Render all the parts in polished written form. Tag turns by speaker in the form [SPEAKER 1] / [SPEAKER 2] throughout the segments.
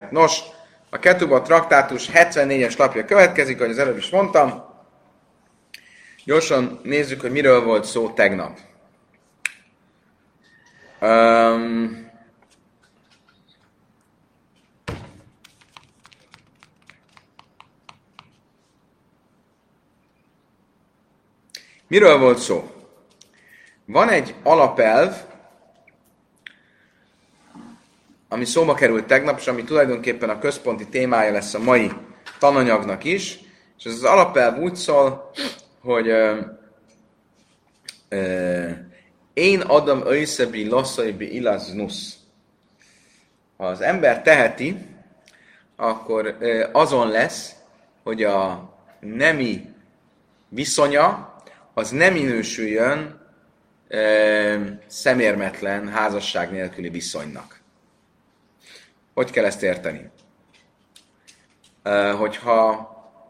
[SPEAKER 1] Nos, a Ketubot traktátus 74-es lapja következik, ahogy az előbb is mondtam. Gyorsan nézzük, hogy miről volt szó tegnap. Miről volt szó? Van egy alapelv, ami szóba került tegnap, és ami tulajdonképpen a központi témája lesz a mai tananyagnak is, és ez az alapelv úgy szól, hogy én adom összebi lasszaibi ilaznus. Ha az ember teheti, akkor azon lesz, hogy a nemi viszonya az nem minősüljön szemérmetlen házasság nélküli viszonynak. Hogy kell ezt érteni? Hogyha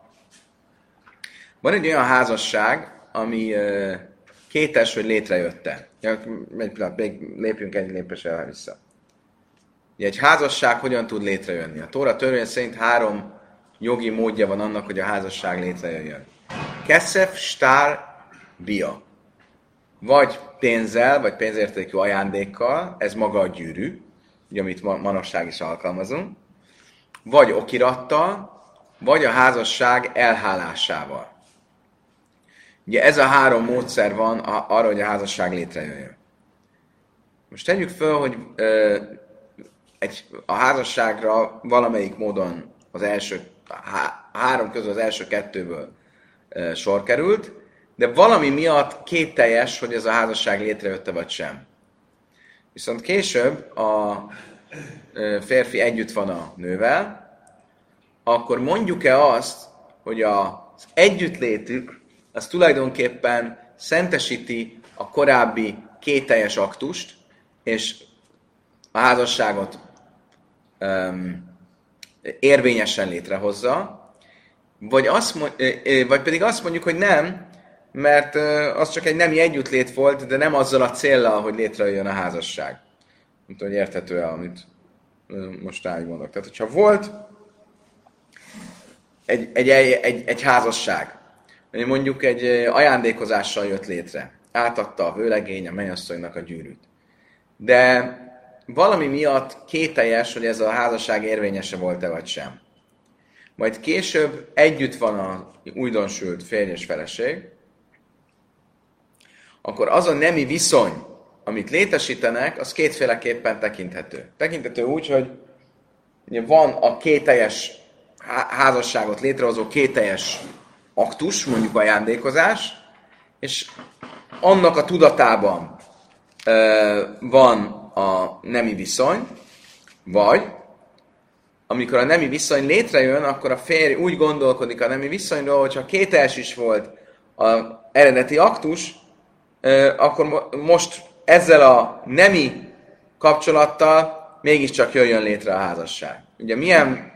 [SPEAKER 1] van egy olyan házasság, ami kétes, hogy létrejött-e. Még lépjünk egy lépésre vissza. Egy házasság hogyan tud létrejönni? A Tóra törvény szerint 3 jogi módja van annak, hogy a házasság létrejöjjön. Keszef, stár, bia. Vagy pénzzel, vagy pénzértékű ajándékkal, ez maga a gyűrű, ugye, amit manapság is alkalmazunk, vagy okirattal, vagy a házasság elhálásával. Ugye ez a 3 módszer van arra, hogy a házasság létrejöjjön. Most tegyük föl, hogy a házasságra valamelyik módon az első 3 közül az első 2-ből sor került, de valami miatt kételjes, hogy ez a házasság létrejött-e vagy sem. Viszont később a férfi együtt van a nővel, akkor mondjuk-e azt, hogy az együttlétük az tulajdonképpen szentesíti a korábbi kételjes aktust, és a házasságot érvényesen létrehozza, vagy pedig azt mondjuk, hogy nem, mert az csak egy nemi együttlét volt, de nem azzal a céllal, hogy létrejöjjön a házasság. Nem tudom, hogy érthető-e, amit most mondok. Tehát, hogyha volt egy házasság, mondjuk egy ajándékozással jött létre, átadta a vőlegény a mennyasszonynak a gyűrűt. De valami miatt kételjes, hogy ez a házasság érvényese volt-e vagy sem. Majd később együtt van a újdonsült férj és feleség, akkor az a nemi viszony, amit létesítenek, az kétféleképpen tekinthető. Tekinthető úgy, hogy ugye van a kételjes házasságot létrehozó kételjes aktus, mondjuk ajándékozás, és annak a tudatában van a nemi viszony, vagy amikor a nemi viszony létrejön, akkor a férj úgy gondolkodik a nemi viszonyról, hogyha kételjes is volt az eredeti aktus, akkor most ezzel a nemi kapcsolattal mégiscsak jöjjön létre a házasság. Ugye milyen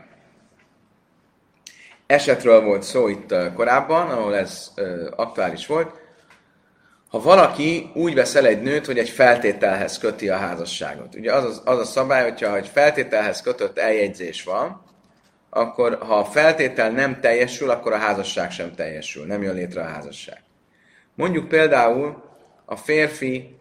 [SPEAKER 1] esetről volt szó itt korábban, ahol ez aktuális volt, ha valaki úgy vesz el egy nőt, hogy egy feltételhez köti a házasságot. Ugye az a szabály, hogyha egy feltételhez kötött eljegyzés van, akkor ha a feltétel nem teljesül, akkor a házasság sem teljesül, nem jön létre a házasság. Mondjuk például a férfi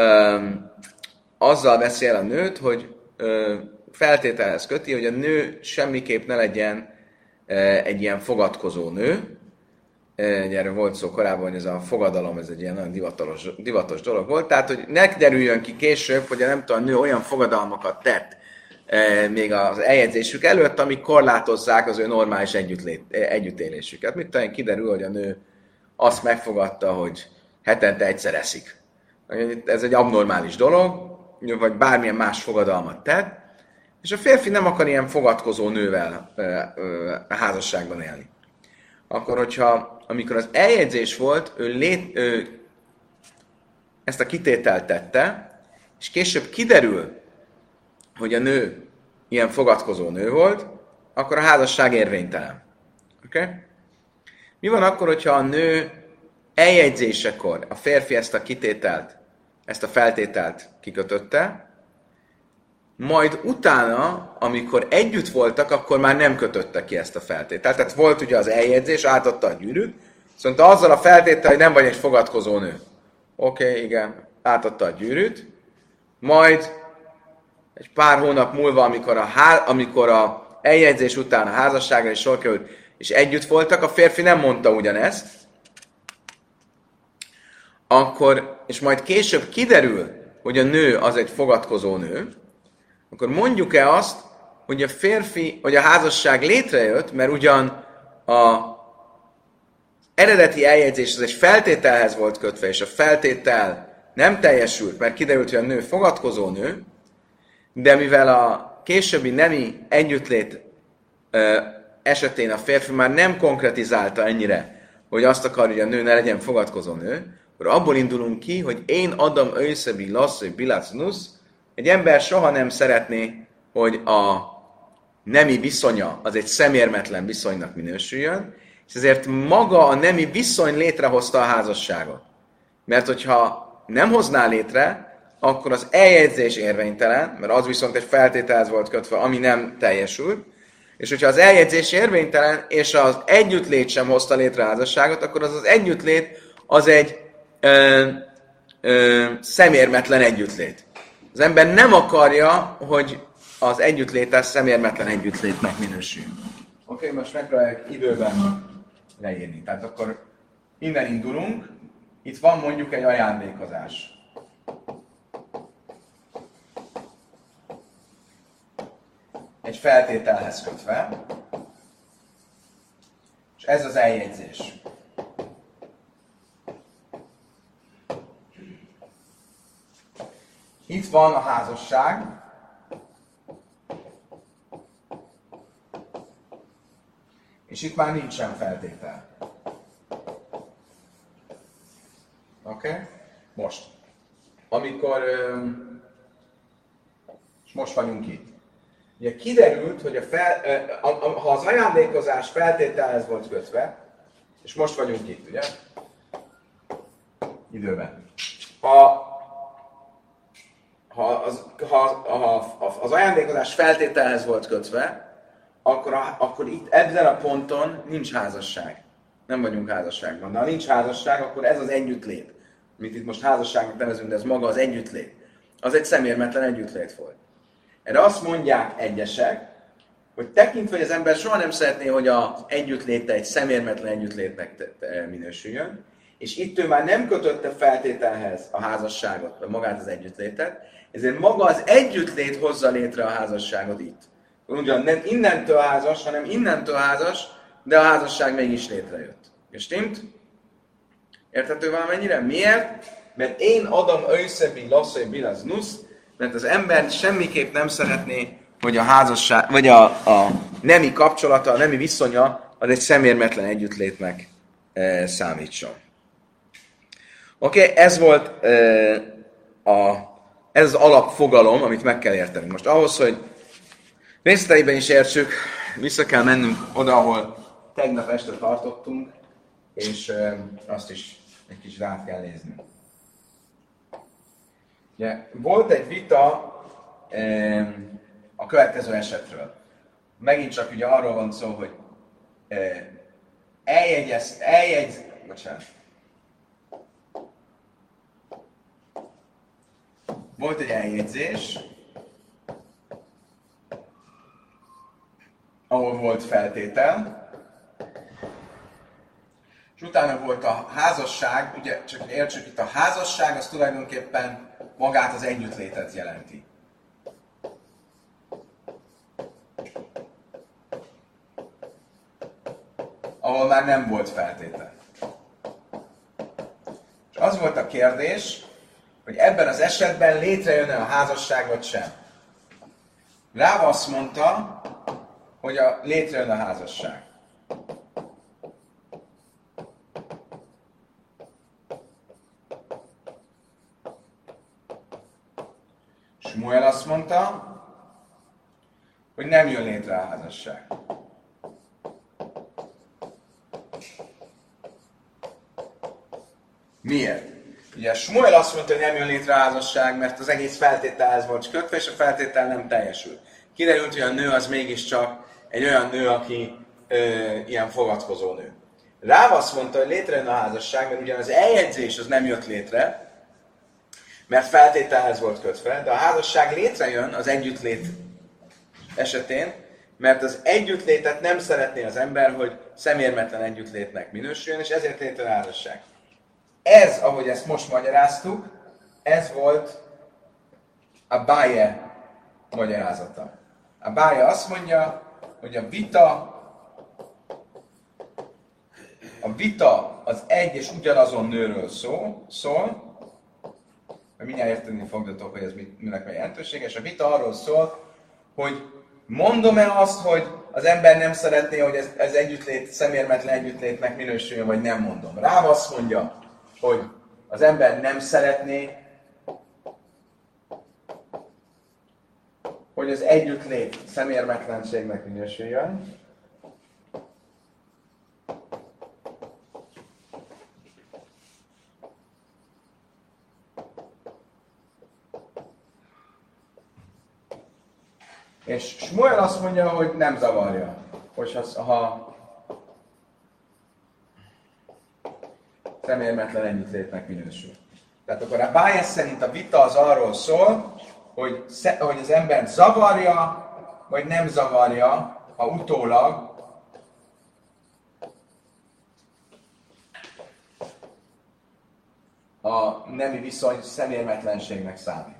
[SPEAKER 1] azzal veszi el a nőt, hogy feltételhez köti, hogy a nő semmiképp ne legyen egy ilyen fogadkozó nő. Erről volt szó korábban, hogy ez a fogadalom, ez egy ilyen nagyon divatos dolog volt. Tehát, hogy ne derüljön ki később, hogy nem tudom, a nő olyan fogadalmakat tett még az eljegyzésük előtt, amik korlátozzák az ő normális együttélésüket. Mit talán kiderül, hogy a nő azt megfogadta, hogy hetente egyszer eszik. Ez egy abnormális dolog, vagy bármilyen más fogadalmat tett, és a férfi nem akar ilyen fogadkozó nővel a házasságban élni. Akkor, amikor az eljegyzés volt, ő ezt a kitételt tette, és később kiderül, hogy a nő ilyen fogadkozó nő volt, akkor a házasság érvénytelen. Oké? Okay? Mi van akkor, hogyha a nő eljegyzésekor a férfi ezt a kitételt, ezt a feltételt kikötötte, majd utána, amikor együtt voltak, akkor már nem kötöttek ki ezt a feltételt. Tehát volt ugye az eljegyzés, átadta a gyűrűt, szóval azzal a feltéttel, hogy nem vagy egy fogadkozó nő. Oké, igen, átadta a gyűrűt, majd egy pár hónap múlva, amikor a eljegyzés után a házasságra is sor került, és együtt voltak, a férfi nem mondta ugyanezt, akkor, és majd később kiderül, hogy a nő az egy fogadkozó nő, akkor mondjuk-e azt, hogy a férfi, hogy a házasság létrejött, mert ugyan a eredeti eljegyzés az egy feltételhez volt kötve, és a feltétel nem teljesült, mert kiderült, hogy a nő fogadkozó nő, de mivel a későbbi nemi együttlét esetén a férfi már nem konkretizálta ennyire, hogy azt akar, hogy a nő ne legyen fogadkozó nő, akkor abból indulunk ki, hogy én Adam őszebi lasszai bilacnusz, egy ember soha nem szeretné, hogy a nemi viszonya az egy szemérmetlen viszonynak minősüljön, és ezért maga a nemi viszony létrehozta a házasságot. Mert hogyha nem hozná létre, akkor az eljegyzés érvénytelen, mert az viszont egy feltételhez volt kötve, ami nem teljesült, és hogyha az eljegyzés érvénytelen, és az együttlét sem hozta létre a házasságot, akkor az együttlét az egy szemérmetlen együttlét. Az ember nem akarja, hogy az együttlétes szemérmetlen együttlétnek minősül. Oké, most megpróbáljuk időben leírni. Tehát akkor innen indulunk, itt van mondjuk egy ajándékozás. Egy feltételhez kötve, és ez az eljegyzés. Itt van a házasság, és itt már nincsen feltétel. Oké? Most. Amikor... és most vagyunk itt. Ugye kiderült, hogy ha az ajándékozás feltételhez volt kötve, és most vagyunk itt, ugye? Időben. Ha az ajándékozás feltételhez volt kötve, akkor itt ezen a ponton nincs házasság. Nem vagyunk házasságban. De ha nincs házasság, akkor ez az együttlét, amit itt most házasságnak nevezünk, de ez maga az együttlét, az egy szemérmetlen együttlét volt. Erre azt mondják egyesek, hogy tekintve, hogy az ember soha nem szeretné, hogy az együttléte egy szemérmetlen együttlétnek minősüljön, és itt ő már nem kötötte feltételhez a házasságot, vagy magát az együttlétet, ezért maga az együttlét hozza létre a házasságot itt. Ugyan nem innentől házas, hanem innentől házas, de a házasság mégis létrejött. És stimmt? Érthető valamennyire? Miért? Mert én Adam őszebi lasszai bilaznusz, mert az ember semmiképp nem szeretné, hogy a házasság, vagy a nemi kapcsolata, a nemi viszonya az egy szemérmetlen együttlétnek számítson. Oké, ez volt ez az alapfogalom, amit meg kell értenünk. Most ahhoz, hogy részleteiben is értsük, vissza kell mennünk oda, ahol tegnap este tartottunk, és azt is egy kicsit át kell nézni. Ugye, volt egy vita a következő esetről. Megint csak ugye arról van szó, hogy bocsánat. Volt egy eljegyzés, ahol volt feltétel, és utána volt a házasság, ugye csak értsük itt, a házasság az tulajdonképpen magát az együttlétet jelenti. Ahol már nem volt feltétel. És az volt a kérdés, hogy ebben az esetben létrejön-e a házasság, vagy sem. Ráv azt mondta, hogy létrejön a házasság. Smuel azt mondta, hogy nem jön létre a házasság. Miért? Ugye Smuel azt mondta, hogy nem jön létre a házasság, mert az egész feltételhez volt kötve, és a feltétel nem teljesült. Kiderült, hogy a nő az mégiscsak egy olyan nő, aki ilyen fogadkozó nő. Ráv azt mondta, hogy létrejön a házasság, mert ugyan az eljegyzés az nem jött létre, mert feltételhez volt kötve, de a házasság létrejön az együttlét esetén, mert az együttlétet nem szeretné az ember, hogy szemérmetlen együttlétnek minősüljön, és ezért létrejön a házasság. Ez, ahogy ezt most magyaráztuk, ez volt a Báje magyarázata. A Báje azt mondja, hogy a vita az egy és ugyanazon nőről szól, mindjárt érteni fogdatok, hogy ez minek a jelentősége, és a vita arról szól, hogy mondom-e azt, hogy az ember nem szeretné, hogy ez együttlét, szemérmetlen együttlétnek minősüljön, vagy nem mondom. Ráv azt mondja, hogy az ember nem szeretné, hogy az együttlét szemérmetlenségnek minősüljön. És Smuel azt mondja, hogy nem zavarja, hogy ha szemérmetlen együttlétnek minősül. Tehát akkor a Bájes szerint a vita az arról szól, hogy az ember zavarja, vagy nem zavarja, ha utólag a nemi viszony szemérmetlenségnek számít.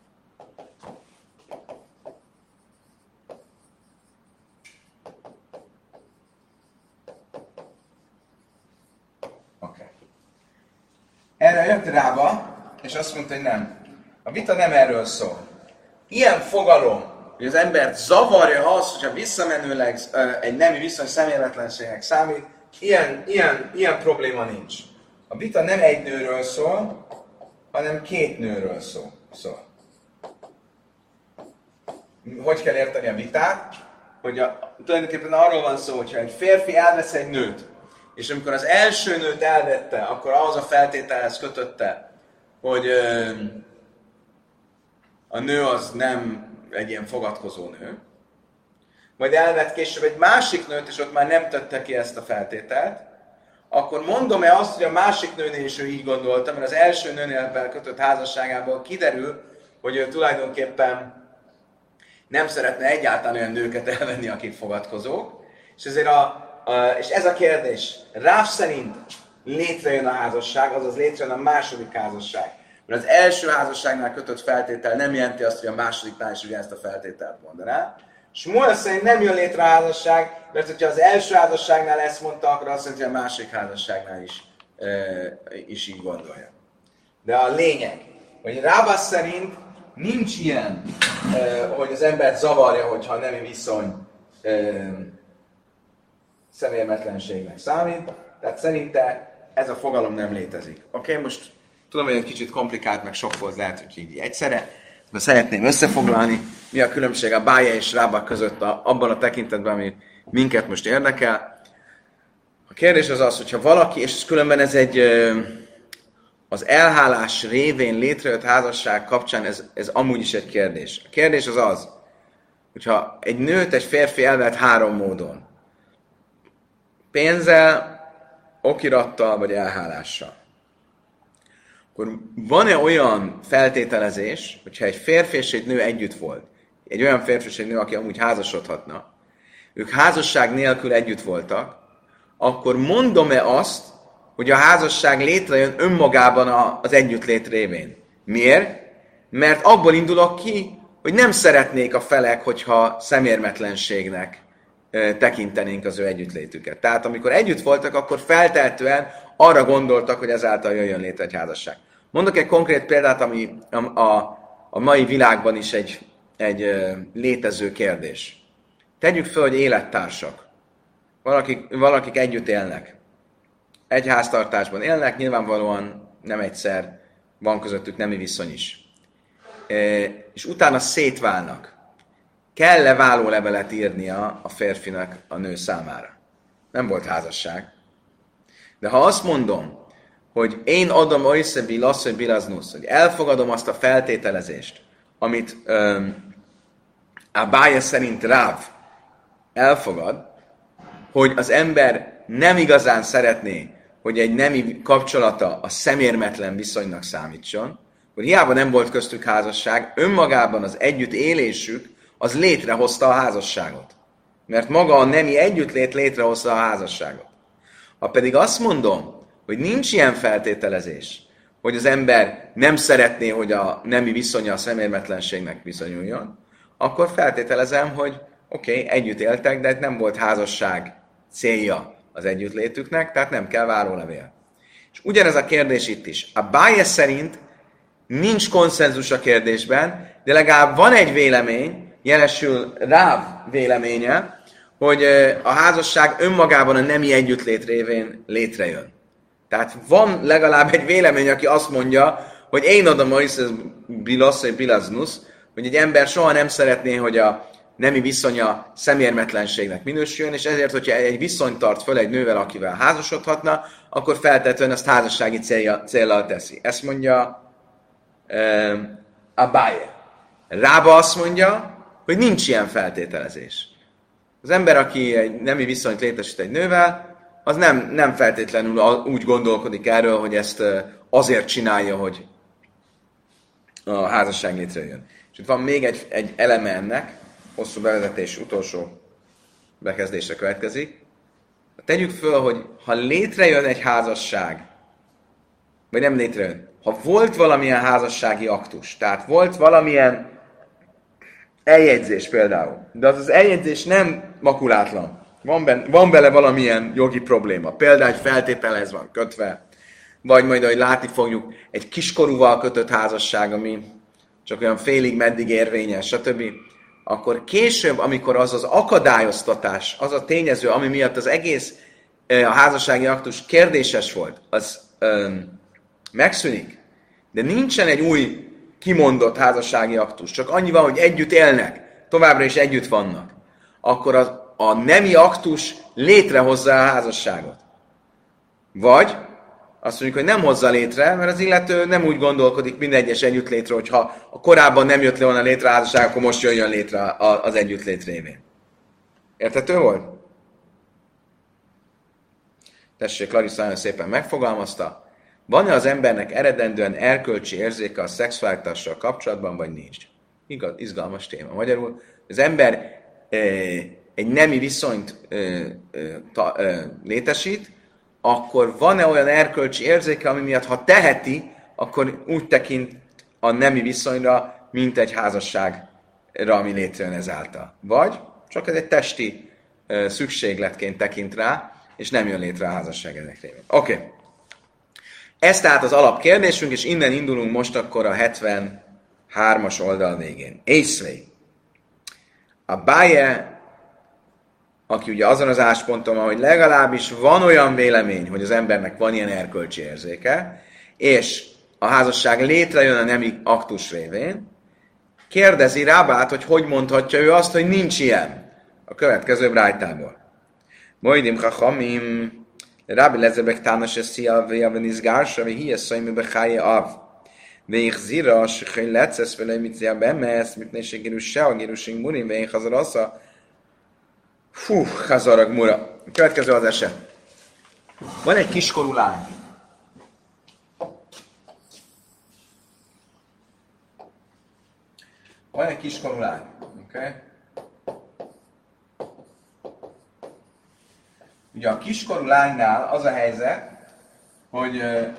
[SPEAKER 1] Erre jött Rába, és azt mondta, hogy nem. A vita nem erről szól. Ilyen fogalom, hogy az embert zavarja az, hogyha visszamenőleg egy nemi viszony szemérmetlenségnek számít, ilyen probléma nincs. A vita nem egy nőről szól, hanem két nőről szól. Hogy kell érteni a vitát? Hogy tulajdonképpen arról van szó, hogyha egy férfi elvesz egy nőt, és amikor az első nőt elvette, akkor ahhoz a feltételhez kötötte, hogy a nő az nem egy ilyen fogadkozó nő. Majd elvett később egy másik nőt, és ott már nem tette ki ezt a feltételt, akkor mondom-e azt, hogy a másik nőnél is ő így gondolta, mert az első nőnél kötött házasságából kiderül, hogy ő tulajdonképpen nem szeretne egyáltalán olyan nőket elvenni, akik fogadkozók, és ezért és ez a kérdés, Ráv szerint létrejön a házasság, azaz létrejön a második házasság. Mert az első házasságnál kötött feltétel nem jelenti azt, hogy a másodiknál is ugyanezt a feltételt mondaná. Smuel szerint nem jön létre a házasság, mert hogyha az első házasságnál ezt mondta, akkor azt jelenti, hogy a másik házasságnál is így gondolja. De a lényeg, hogy Rába szerint nincs ilyen, hogy az embert zavarja, hogyha a nemi viszony szemérmetlenségnek számít, tehát szerinte ez a fogalom nem létezik. Oké, most tudom, hogy egy kicsit komplikált, meg sok volt, lehet, hogy így egyszerre, de szeretném összefoglalni, mi a különbség a Báje és Rába között abban a tekintetben, ami minket most érdekel. A kérdés az az, hogyha valaki, és különben ez az elhálás révén létrejött házasság kapcsán ez amúgy is egy kérdés. A kérdés az az, hogyha egy nőt egy férfi elvett három módon, pénzzel, okirattal vagy elhálással, akkor van-e olyan feltételezés, hogyha egy férfi és egy nő együtt volt, egy olyan férfi és egy nő, aki amúgy házasodhatna, ők házasság nélkül együtt voltak, akkor mondom-e azt, hogy a házasság létrejön önmagában az együttlét révén? Miért? Mert abból indulok ki, hogy nem szeretnék a felek, hogyha szemérmetlenségnek tekintenénk az ő együttlétüket. Tehát amikor együtt voltak, akkor feltehetően arra gondoltak, hogy ezáltal jöjjön létre egy házasság. Mondok egy konkrét példát, ami a mai világban is egy létező kérdés. Tegyük fel, hogy élettársak. Valakik együtt élnek. Egy háztartásban élnek, nyilvánvalóan nem egyszer van közöttük nemi viszony is. És utána szétválnak. Kell-e vállólevelet írnia a férfinak a nő számára? Nem volt házasság. De ha azt mondom, hogy én adom oisze bilasz, bilaznusz, hogy elfogadom azt a feltételezést, amit a bája szerint Ráv elfogad, hogy az ember nem igazán szeretné, hogy egy nemi kapcsolata a szemérmetlen viszonynak számítson, hogy hiába nem volt köztük házasság, önmagában az együttélésük az létrehozta a házasságot. Mert maga a nemi együttlét létrehozta a házasságot. Ha pedig azt mondom, hogy nincs ilyen feltételezés, hogy az ember nem szeretné, hogy a nemi viszonya a szemérmetlenségnek viszonyuljon, akkor feltételezem, hogy oké, együtt éltek, de nem volt házasság célja az együttlétüknek, tehát nem kell várólevél. És ugyanez a kérdés itt is. A Báje szerint nincs konszenzus a kérdésben, de legalább van egy vélemény, jelesül Ráv véleménye, hogy a házasság önmagában a nemi együttlét révén létrejön. Tehát van legalább egy vélemény, aki azt mondja, hogy én adom bilasz, vagy bilaznus, hogy egy ember soha nem szeretné, hogy a nemi viszonya szemérmetlenségnek minősüljön, és ezért, hogyha egy viszonyt tart föl egy nővel, akivel házasodhatna, akkor feltétlenül ezt házassági céllal teszi. Ezt mondja Abaye. Rába azt mondja, hogy nincs ilyen feltételezés. Az ember, aki egy nemi viszonyt létesít egy nővel, az nem feltétlenül úgy gondolkodik erről, hogy ezt azért csinálja, hogy a házasság létrejön. És itt van még egy eleme ennek, hosszú bevezetés utolsó bekezdésre következik. Tegyük föl, hogy ha létrejön egy házasság, vagy nem létrejön, ha volt valamilyen házassági aktus, tehát volt valamilyen eljegyzés például, de az eljegyzés nem makulátlan, van vele valamilyen jogi probléma, például egy feltételhez van kötve, vagy majd, ahogy látni fogjuk, egy kiskorúval kötött házasság, ami csak olyan félig meddig érvényes, stb., akkor később, amikor az az akadályoztatás, az a tényező, ami miatt az egész a házassági aktus kérdéses volt, az megszűnik, de nincsen egy új kimondott házassági aktus, csak annyi van, hogy együtt élnek, továbbra is együtt vannak, akkor a nemi aktus létrehozza a házasságot. Vagy azt mondjuk, hogy nem hozza létre, mert az illető nem úgy gondolkodik minden egyes együttlétre, hogy ha a korábban nem jött le volna létre a házasság, akkor most jöjjön létre az együttlét révén. Érthető volt? Tessék, Larissa nagyon szépen megfogalmazta. Van-e az embernek eredendően erkölcsi érzéke a szexualitással kapcsolatban, vagy nincs? Igaz, izgalmas téma. Magyarul az ember egy nemi viszonyt létesít, akkor van-e olyan erkölcsi érzéke, ami miatt, ha teheti, akkor úgy tekint a nemi viszonyra, mint egy házasságra, ami létrejön ezáltal. Vagy csak ez egy testi szükségletként tekint rá, és nem jön létre a házasság ennek révén. Oké. Ez tehát az alapkérdésünk, és innen indulunk most akkor a 73-as oldal végén. Észvei. A Báje, aki ugye azon az állásponton van, hogy legalábbis van olyan vélemény, hogy az embernek van ilyen erkölcsi érzéke, és a házasság létrejön a nemi aktus révén, kérdezi Rábát, hogy mondhatja ő azt, hogy nincs ilyen. A következő brájtából. Moidim chachamim, Rábi lezebek tánas eszia vjavenizgársa, ve hieszaimi bechaje av. Veich zira, sechai lecesz vele mitzia bemesz, mitné se geruse, a gerusing murim, veich hazarasza. Hazarag mura. A következő az eset. Van egy kiskorú lány. Van egy kiskorú lány. Okay? Ugye a kiskorú lánynál az a helyzet, hogy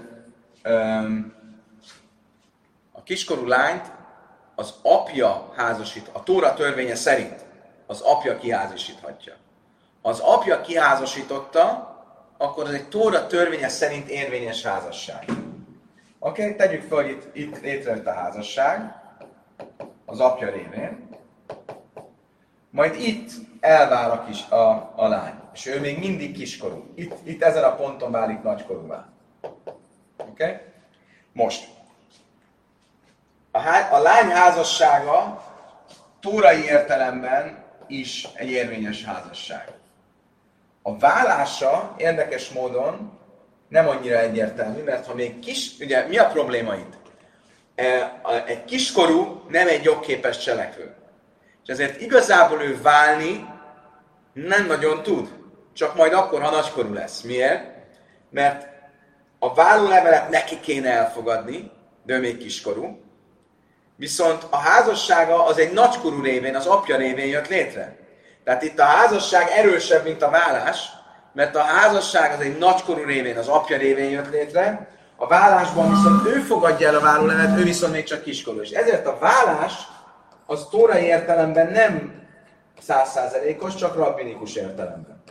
[SPEAKER 1] a kiskorú lányt az apja házasít, a Tóra törvénye szerint az apja kiházasíthatja. Ha az apja kiházasította, akkor az egy Tóra törvénye szerint érvényes házasság. Oké, tegyük fel, hogy itt létrejött a házasság az apja révén, majd itt elvál a lány, és ő még mindig kiskorú. Itt ezen a ponton válik nagykorúvá. Oké? Most. A lány házassága tórai értelemben is egy érvényes házasság. A válása érdekes módon nem annyira egyértelmű, mert ha még ugye mi a probléma itt? Egy kiskorú nem egy jogképes cselekvő. És ezért igazából ő válni nem nagyon tud. Csak majd akkor, ha nagykorú lesz. Miért? Mert a vállólevelet neki kéne elfogadni, de ő még kiskorú. Viszont a házassága az egy nagykorú révén, az apja révén jött létre. Tehát itt a házasság erősebb, mint a vállás, mert a házasság az egy nagykorú révén, az apja révén jött létre, a vállásban viszont ő fogadja el a vállólevelet, ő viszont még csak kiskorú. És ezért a vállás az tórai értelemben nem 100%-os, csak rabbinikus értelemben.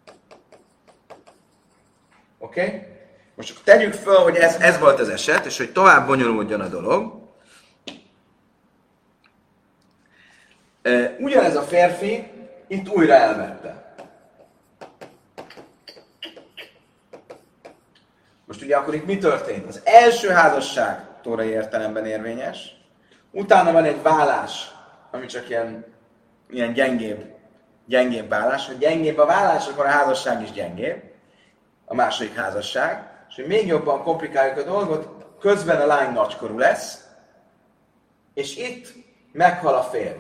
[SPEAKER 1] Oké? Okay? Most akkor tegyük föl, hogy ez volt az eset, és hogy tovább bonyolódjon a dolog. Ugyanez a férfi itt újra elvette. Most ugye akkor itt mi történt? Az első házasság tórai értelemben érvényes, utána van egy vállás, ami csak ilyen gyengébb vállás. Ha gyengébb a vállás, akkor a házasság is gyengébb. A második házasság. És hogy még jobban komplikáljuk a dolgot, közben a lány nagykorú lesz, és itt meghal a férj.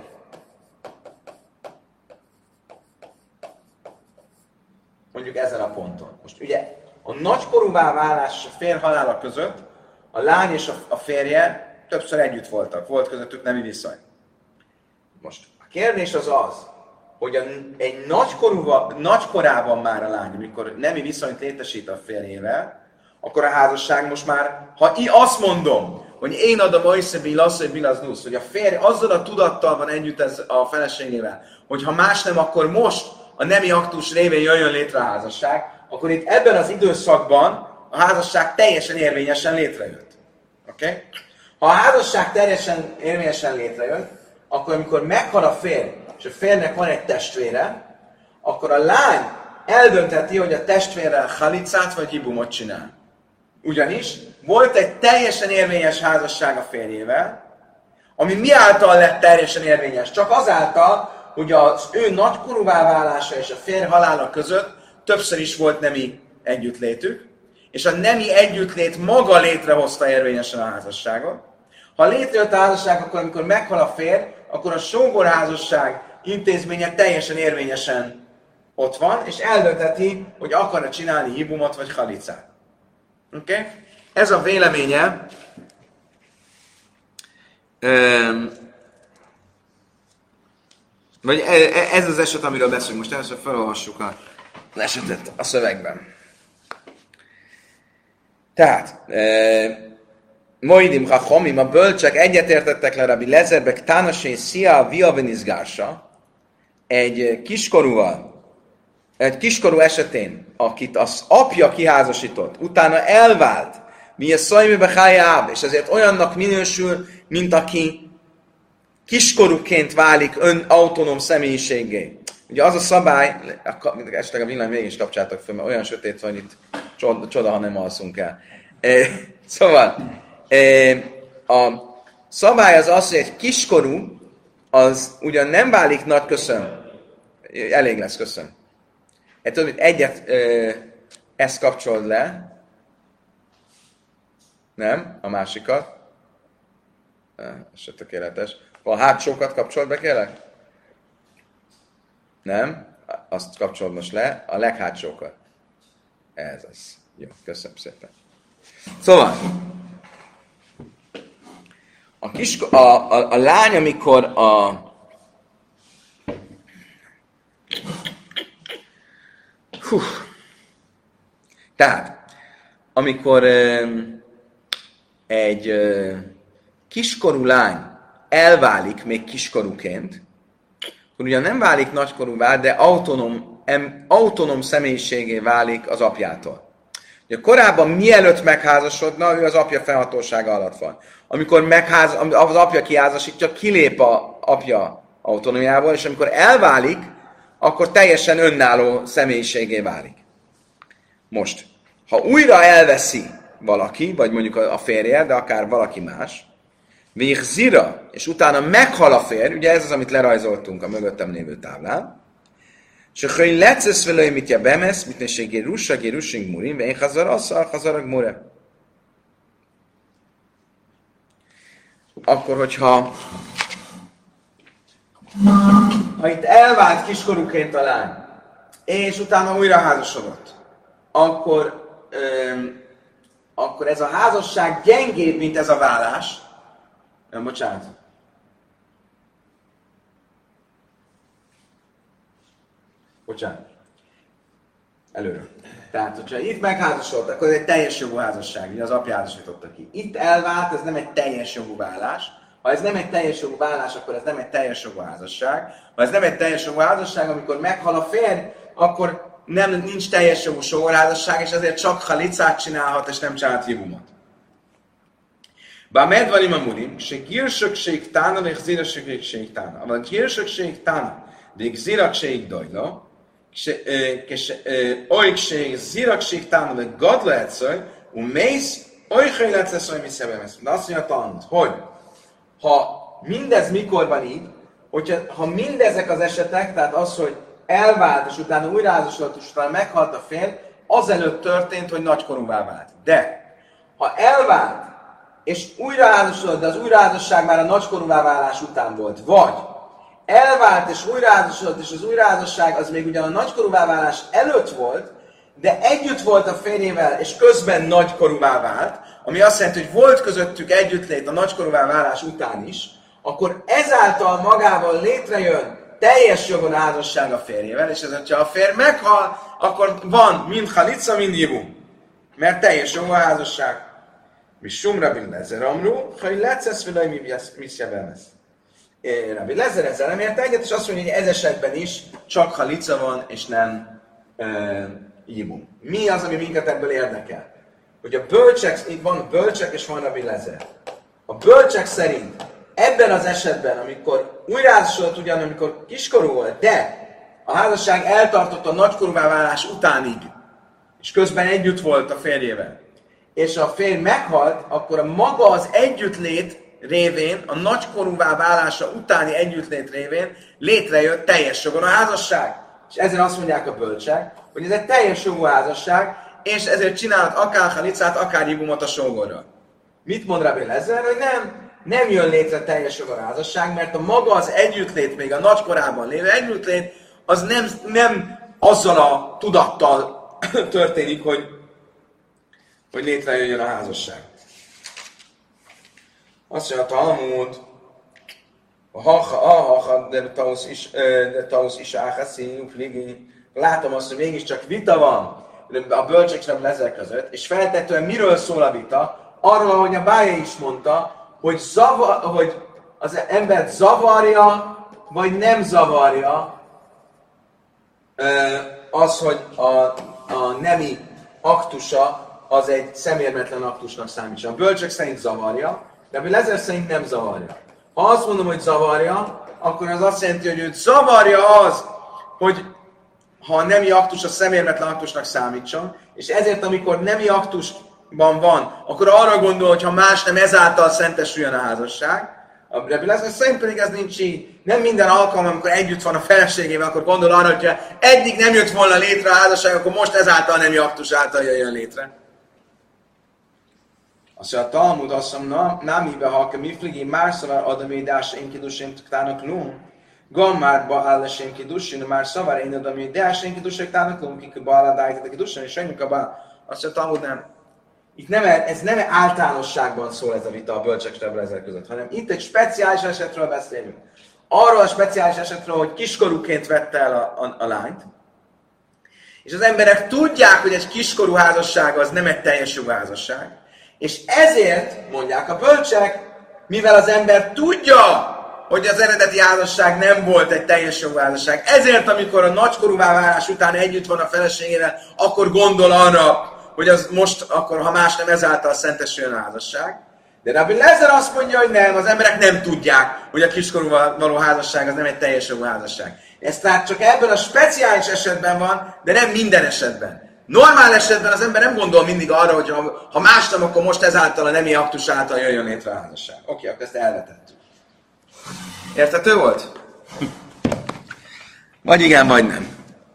[SPEAKER 1] Mondjuk ezen a ponton. Most ugye a nagykorúvá válás és a férj halála között a lány és a férje többször együtt voltak. Volt közöttük nemi viszony. Most a kérdés az, hogy egy nagykorában már a lány, amikor nemi viszonyt létesít a férjével, akkor a házasság most már, ha azt mondom, hogy én adom Bilaznusz, hogy a férj azzal a tudattal van együtt a feleségével, hogy ha más nem, akkor most a nemi aktus révén jöjjön létre a házasság, akkor itt ebben az időszakban a házasság teljesen érvényesen létrejött. Okay? Ha a házasság teljesen érvényesen létrejött, akkor amikor meghal a férj, és a férjnek van egy testvére, akkor a lány eldöntheti, hogy a testvérrel halicát vagy hibumot csinál. Ugyanis volt egy teljesen érvényes házasság a férjével, ami mi által lett teljesen érvényes? Csak azáltal, hogy az ő nagykorúvá válása és a férj halála között többször is volt nemi együttlétük, és a nemi együttlét maga létrehozta érvényesen a házasságot. Ha létrejött a házasság, akkor amikor meghal a férj, akkor a sógorházasság intézménye teljesen érvényesen ott van, és eldöntheti, hogy akar-e csinálni hibumot vagy halicát. Oké? Okay? Ez a véleménye vagy ez az eset, amiről beszélünk. Most először felolvassuk az esetet a szövegben. Tehát, Moidim Chachomim, a bölcsek egyetértettek le Rabbi Lezerbek Tánasé Szia Viavenizgársa egy kiskorú esetén, akit az apja kiházasított, utána elvált, mi a szajmébe hájáb, és ezért olyannak minősül, mint aki kiskorúként válik autonóm személyiségé. Ugye az a szabály, esetleg a villany végén is kapcsátok föl, mert olyan sötét van itt, csoda, ha nem alszunk el. Szóval, a szabály az, hogy egy kiskorú, az ugyan nem válik nagy, elég lesz, köszön. Ezt kapcsolod le, nem, a másikat. Ez se tökéletes. A hátsókat kapcsolod be, kérlek? Nem, azt kapcsolod most le, a leghátsókat. Ez az. Jó, köszönöm szépen. Szóval, a lány, amikor tehát, amikor egy kiskorú lány elválik még kiskorúként, akkor ugyan nem válik nagykorúvá, de autonóm személyiségé válik az apjától. Ugye korábban mielőtt megházasodna, ő az apja fennhatósága alatt van. Amikor az apja kiházasítja, kilép az apja autonómiából, és amikor elválik, akkor teljesen önálló személyiségé válik. Most, ha újra elveszi valaki, vagy mondjuk a férje, de akár valaki más, zira, és utána meghal a férj, ugye ez az, amit lerajzoltunk a mögöttem lévő táblán, És hogy lecesz vele, mit ja bemesz, mit ne se gerusing murim, ve én hazarag mure. Akkor, hogyha itt elvált kiskorúként a lány, és utána újra házasodott, akkor ez a házasság gyengébb, mint ez a vállás. Nem, bocsánat. Előre. Tehát, hogyha itt megházasodtak, akkor ez egy teljes jogú házasság, ugye az apja házasította ki. Itt elvált, ez nem egy teljes jogú vállás. Ha ez nem egy teljes jogú vállás, akkor ez nem egy teljes jogú házasság. Ha ez nem egy teljes jogú házasság, amikor meghal a férj, akkor nincs teljes jogú sógorházasság, és ezért csak halicát csinálhat, és nem csinálhat jibumot. Bár medvarim a murim, se gírsökség tána, és zírökség tána. Van gírsökség tána, de zírökség dajla, olykség zírökség tána, de gadla egyszer, mész, olykhely lesz, hogy mi szebemesz. De azt mondja Talmud, hogy ha mindez mikor van így, ha mindezek az esetek, tehát az, hogy elvált, és utána újraházasodott, és utána meghalt a férj, azelőtt történt, hogy nagykorúvá vált. De, ha elvált, és újraházasodott, de az újraházasság már a nagykorúvá válás után volt, vagy elvált, és újraházasodott, és az újraházasság az még ugyan a nagykorúvá válás előtt volt, de együtt volt a férjével, és közben nagykorúvá vált, ami azt jelenti, hogy volt közöttük együttlét a nagykorúvá válás után is, akkor ezáltal magával létrejön teljes jogon a házasság a férjével, és ez, hogyha a férj meghal, akkor van mind halica, mind jibum. Mert teljes jogú a házasság. Mi sumra bin lezer amru, hogy lecesz vele, mi miszja belesz. Rabbi Lezer ezzel nem ért egyet, és azt mondja, hogy ez esetben is csak halica van, és nem jibum. Mi az, ami minket ebből érdekel? Hogy a bölcsek, itt van bölcsek, és van Rabbi Lezer. A bölcsek szerint ebben az esetben, amikor újraházasodott ugyan, amikor kiskorú volt, de a házasság eltartott a nagykorúvá válás utánig, és közben együtt volt a férjével, és a férj meghalt, akkor a maga az együttlét révén, a nagykorúvá válása utáni együttlét révén létrejött teljes jogon a házasság. És ezért azt mondják a bölcsek, hogy ez egy teljes jogú házasság, és ezért csinálhat akár halicát, akár jibumot a sógorral. Mit mond Rabbi Lezer? Hogy nem jön létre teljes jogú a házasság, mert a maga az együttlét, még a nagykorában lévő együttlét, az nem azzal a tudattal történik, hogy létrejöjjön a házasság. Azt mondja a Talmud, látom azt, hogy mégiscsak vita van a bölcsek és a Lezer között, és feltetően miről szól a vita? Arról, ahogy a Bája is mondta, hogy az embert zavarja, vagy nem zavarja az, hogy a nemi aktusa az egy szemérmetlen aktusnak számítson. A bölcsek szerint zavarja, de a Lezer szerint nem zavarja. Ha azt mondom, hogy zavarja, akkor az azt jelenti, hogy őt zavarja az, hogy ha a nemi aktus a szemérmetlen aktusnak számítson, és ezért, amikor nemi aktusban van, akkor arra gondol, hogy ha más nem, ezáltal szentesüljön a házasság. A Rabbi Lezer szerint pedig ez nincs így. Nem minden alkalom, amikor együtt van a feleségével, akkor gondol arra, hogy eddig nem jött volna létre a házasság, akkor most ezáltal nemi aktus által jöjjön létre. Azt mondja, a Talmud azt mondja, námibe halka mifligi már szavar adamédás én kidusén tuktának lum, gammárba állesén kidusén, már szavar én adamédás én kidusén tuktának lum, kikba aladájtad a kidusén, és ennyi kabál. Azt mondja, a Talmud nem. Itt ez nem általánosságban szól ez a vita a bölcsek és a Lezer között, hanem itt egy speciális esetről beszélünk. Arról a speciális esetről, hogy kiskorúként vette el a lányt, és az emberek tudják, hogy egy kiskorú házasság az nem egy teljes jogú házasság, és ezért mondják a bölcsek, mivel az ember tudja, hogy az eredeti házasság nem volt egy teljes jogú házasság, ezért amikor a nagykorúvá válás után együtt van a feleségével, akkor gondol arra, hogy az most, akkor ha más nem, ezáltal szentesüljön a házasság. De Rabbi Lezer azt mondja, hogy nem, az emberek nem tudják, hogy a kiskorúval való házasság az nem egy teljes jogú házasság. Ez tehát csak ebben a speciális esetben van, de nem minden esetben. Normál esetben az ember nem gondol mindig arra, hogy ha más nem, akkor most ezáltal a nemi aktus által jöjjön létre a házasság. Oké, akkor ezt elvetettük. Érthető volt? Vagy igen, vagy nem.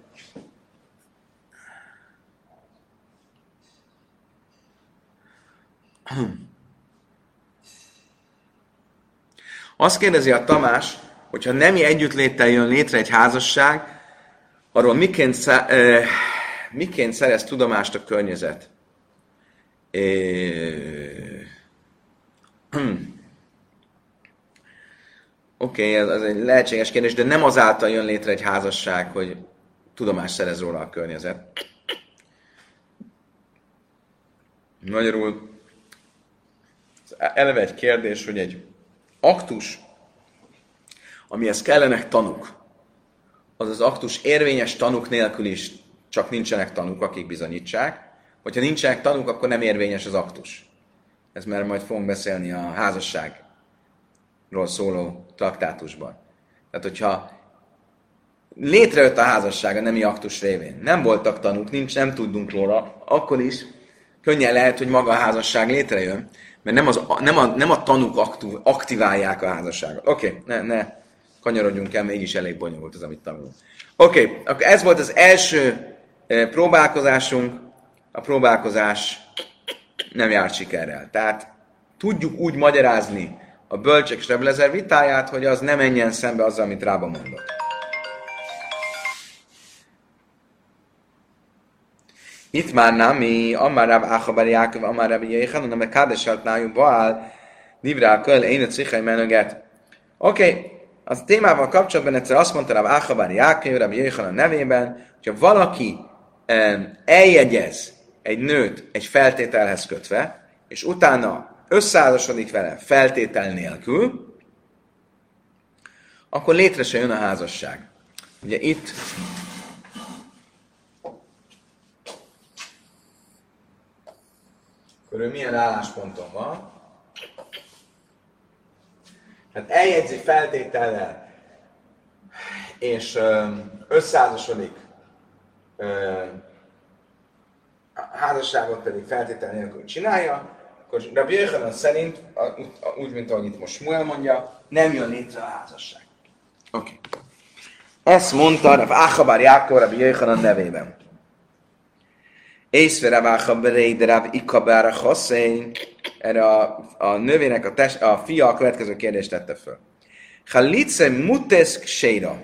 [SPEAKER 1] Azt kérdezi a Tamás, hogyha nemi együttléttel jön létre egy házasság, arról miként szerez tudomást a környezet? Oké, ez egy lehetséges kérdés, de nem azáltal jön létre egy házasság, hogy tudomást szerez róla a környezet. Magyarul eleve egy kérdés, hogy egy aktus, amihez kellenek tanúk, az az aktus érvényes tanúk nélkül is csak nincsenek tanúk, akik bizonyítsák. Hogyha nincsenek tanúk, akkor nem érvényes az aktus. Ez már majd fogunk beszélni a házasságról szóló traktátusban. Tehát, hogyha létrejött a házasság a nemi aktus révén, nem voltak tanúk, nem tudunk róla, akkor is könnyen lehet, hogy maga a házasság létrejön, mert nem a tanúk aktiválják a házasságot. Oké, ne kanyarodjunk el, mégis elég bonyolult az, amit tanulunk. Oké, akkor ez volt az első próbálkozásunk. A próbálkozás nem járt sikerrel. Tehát tudjuk úgy magyarázni a bölcsek és Rebbe Lezer vitáját, hogy az nem menjen szembe azzal, amit Rába mondott. Itt már nem, mi Amár Ráb Áchabar Jákov, Amár Ráb Jéhan, hanem a Kádesalt nájú Baál, Divrá Köl, én a Cichai menöget. Oké, az témával kapcsolatban egyszer azt mondta Ráb Áchabar Jákov, Ráb Jéhan a nevében, hogyha valaki eljegyez egy nőt egy feltételhez kötve, és utána összeházasodik vele feltétel nélkül, akkor létre se jön a házasság. Ugye itt akkor ő milyen állásponton van? Hát eljegyzi feltétellel, és összeházasodik, a házasságot pedig feltétel nélkül csinálja, akkor Rabbi Jéhanan szerint, úgy, mint ahogy itt most Smuel mondja, nem jön létre a házasság. Oké. Ezt mondta Rav Áchabar Jákov Rabbi Jéhanan nevében. Észve Rav Áchabar de Rav Ikabar a Hosszén, erre a nővének a fia a következő kérdést tette föl. Chalice muteszk séra.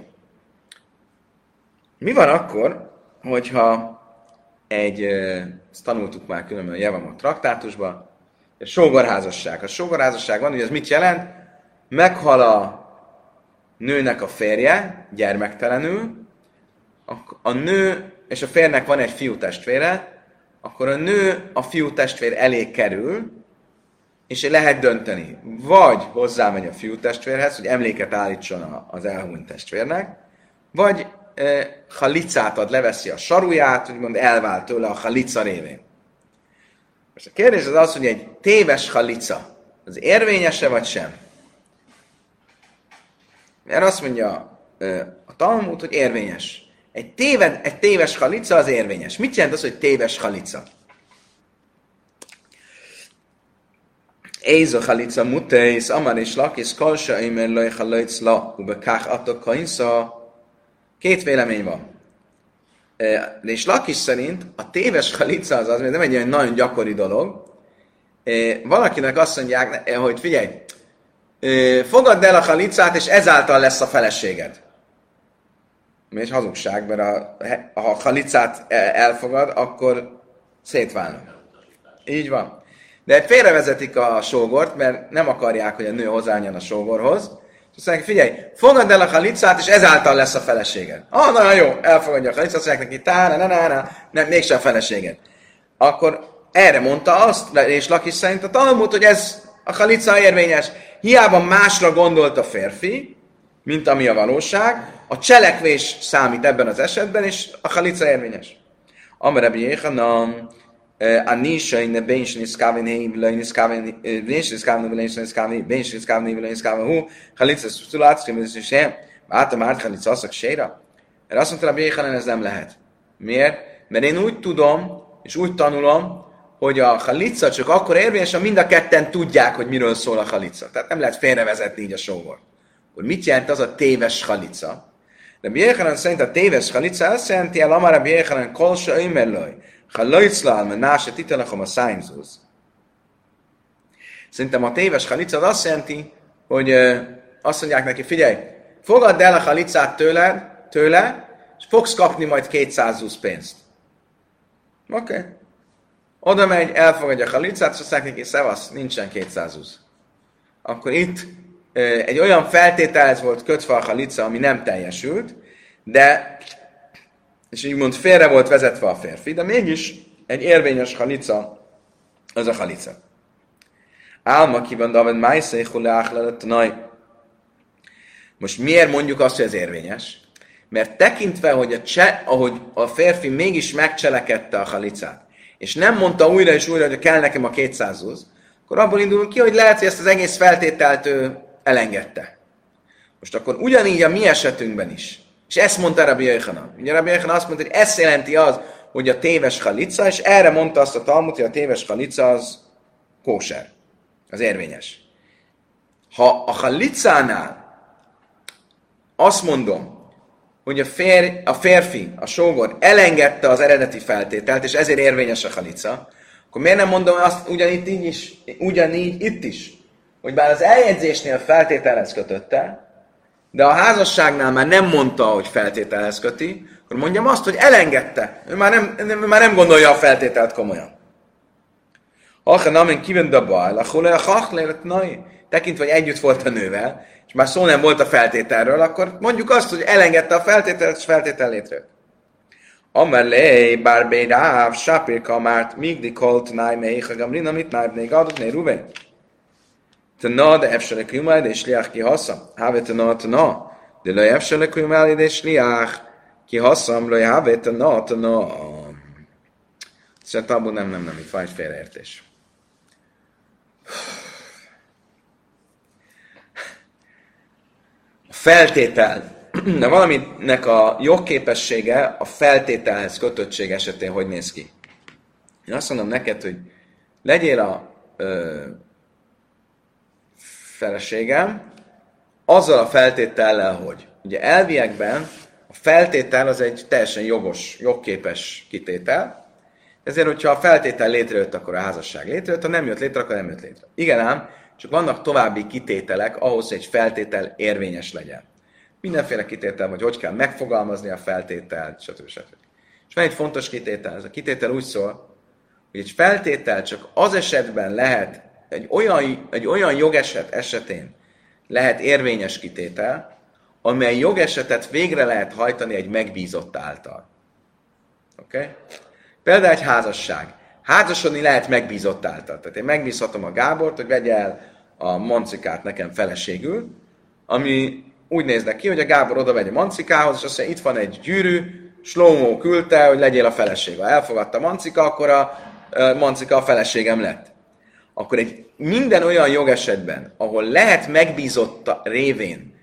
[SPEAKER 1] Mi van akkor, hogyha ezt tanultuk már különben a Jevamot traktátusban, a sógorházasság. A sógorházasság van, hogy ez mit jelent? Meghal a nőnek a férje, gyermektelenül, a nő és a férnek van egy fiútestvére, akkor a nő a fiútestvér elé kerül, és lehet dönteni. Vagy hozzámegy a fiútestvérhez, hogy emléket állítson az elhunyt testvérnek, vagy halicát ad, leveszi a saruját, úgymond elvált tőle a halica révén. Most a kérdés az, hogy egy téves halica, az érvényes-e vagy sem? Mert azt mondja a Talmud, hogy érvényes. Egy téves halica az érvényes. Mit jelent az, hogy téves halica? Éz a halica mutész, amar és lakis, kalsa imer laj halajc la, ubekách atok kainsza. Két vélemény van. És Lakis szerint a téves halica az nem egy olyan nagyon gyakori dolog. Valakinek azt mondják, hogy figyelj, fogadd el a halicát, és ezáltal lesz a feleséged. Miért hazugság, mert ha a halicát elfogad, akkor szétválnak. Így van. De félrevezetik a sógort, mert nem akarják, hogy a nő hozzáálljon a sógorhoz. És azt mondják, figyelj, fogadd el a halicát, és ezáltal lesz a feleséged. Nagyon jó, elfogadja a halicát, azt mondják neki, nem, mégsem a feleséged. Akkor erre mondta azt, és Lakis szerint a Talmud, hogy ez a halica érvényes. Hiába másra gondolt a férfi, mint ami a valóság, a cselekvés számít ebben az esetben, és a halica érvényes. Amarabi Jéhanan, a nishain bens niszkávin hei, bens niszkávin hú, halica szulátszkim, és sem, áta már halica aszak séra. Erre azt mondta Rabbi Jéhanan, ez nem lehet. Miért? Mert én úgy tudom, és úgy tanulom, hogy a halica csak akkor érvényes, ha mind a ketten tudják, hogy miről szól a halica. Tehát nem lehet félrevezetni így a sógort. Hogy mit jelent az a téves halica? Rabbi Jéhanan szerint a téves halica azt jelenti el, amár Rabbi Jéhanan kolsa ömerlöj, ha lojclál, mert náse titelachom a szájmzúz. Szerintem a téves halica az azt jelenti, hogy azt mondják neki, figyelj, fogadd el a halicát tőle, és fogsz kapni majd 220 pénzt. Oké. Okay. Oda megy, elfogadja a halicát, és azt mondják neki, szevasz, nincsen 220. Akkor itt egy olyan feltételhez volt kötve a halica, ami nem teljesült, de, és így mond, félre volt vezetve a férfi, de mégis egy érvényes halica az a halica. Álma kiban David Májszai Huleáchlelet Naj. Most miért mondjuk azt, hogy ez érvényes? Mert tekintve, ahogy a férfi mégis megcselekedte a halicát, és nem mondta újra és újra, hogy kell nekem a 220, akkor abból indulunk ki, hogy lehet, hogy ezt az egész feltételt ő elengedte. Most akkor ugyanígy a mi esetünkben is. És ezt mondta Rabbi Yochanan. Ugye Rabbi Yochanan azt mondta, hogy ezt jelenti az, hogy a téves halica, és erre mondta azt a Talmud, hogy a téves halica az kóser. Az érvényes. Ha a halicánál azt mondom, hogy a férfi, a sógor elengedte az eredeti feltételt, és ezért érvényes a halica, akkor miért nem mondom azt ugyanígy itt is, hogy bár az eljegyzésnél feltételhez kötötte, de a házasságnál már nem mondta, hogy feltételhez köti, akkor mondjam azt, hogy elengedte. Ő már nem gondolja a feltételt komolyan. Tekintve, hogy együtt volt a nővel, és már szó nem volt a feltételről, akkor mondjuk azt, hogy elengedte a feltételt, és feltétel létrejött. Amelé, bárbé ráv, sápír kamárt, migdi kolt, náj, méha, gamrina, mit nájbné, gadot, né, rúvé. Tana, de efsele kujumál, és liach ki hassa. Háve tana, de laj efsele kujumál, és liach ki hasszam, laj háve tana. Szóval nem, itt van egy félreértés. A feltétel, de valaminek a jogképessége a feltételhez kötöttség esetén hogy néz ki? Én azt mondom neked, hogy legyél a feleségem, azzal a feltétellel, hogy ugye elviekben a feltétel az egy teljesen jogos, jogképes kitétel, ezért, hogyha a feltétel létrejött, akkor a házasság létrejött, ha nem jött létre, akkor nem jött létre. Igen ám, csak vannak további kitételek ahhoz, hogy egy feltétel érvényes legyen. Mindenféle kitétel, hogy kell megfogalmazni a feltételt, stb. És van egy fontos kitétel. Ez a kitétel úgy szól, hogy egy feltétel csak az esetben lehet, egy olyan jogeset esetén lehet érvényes kitétel, amely jogesetet végre lehet hajtani egy megbízott által. Oké? Okay? Például egy házasság. Házasodni lehet megbízott által. Tehát én megbízhatom a Gábort, hogy vegye el a mancikát nekem feleségül, ami úgy néznek ki, hogy a Gábor oda megy a mancikához, és azt mondja, itt van egy gyűrű, Slómó küldte, hogy legyél a feleség. Ha elfogadta a mancika, akkor a mancika a feleségem lett. Akkor minden olyan jogesetben, ahol lehet megbízott révén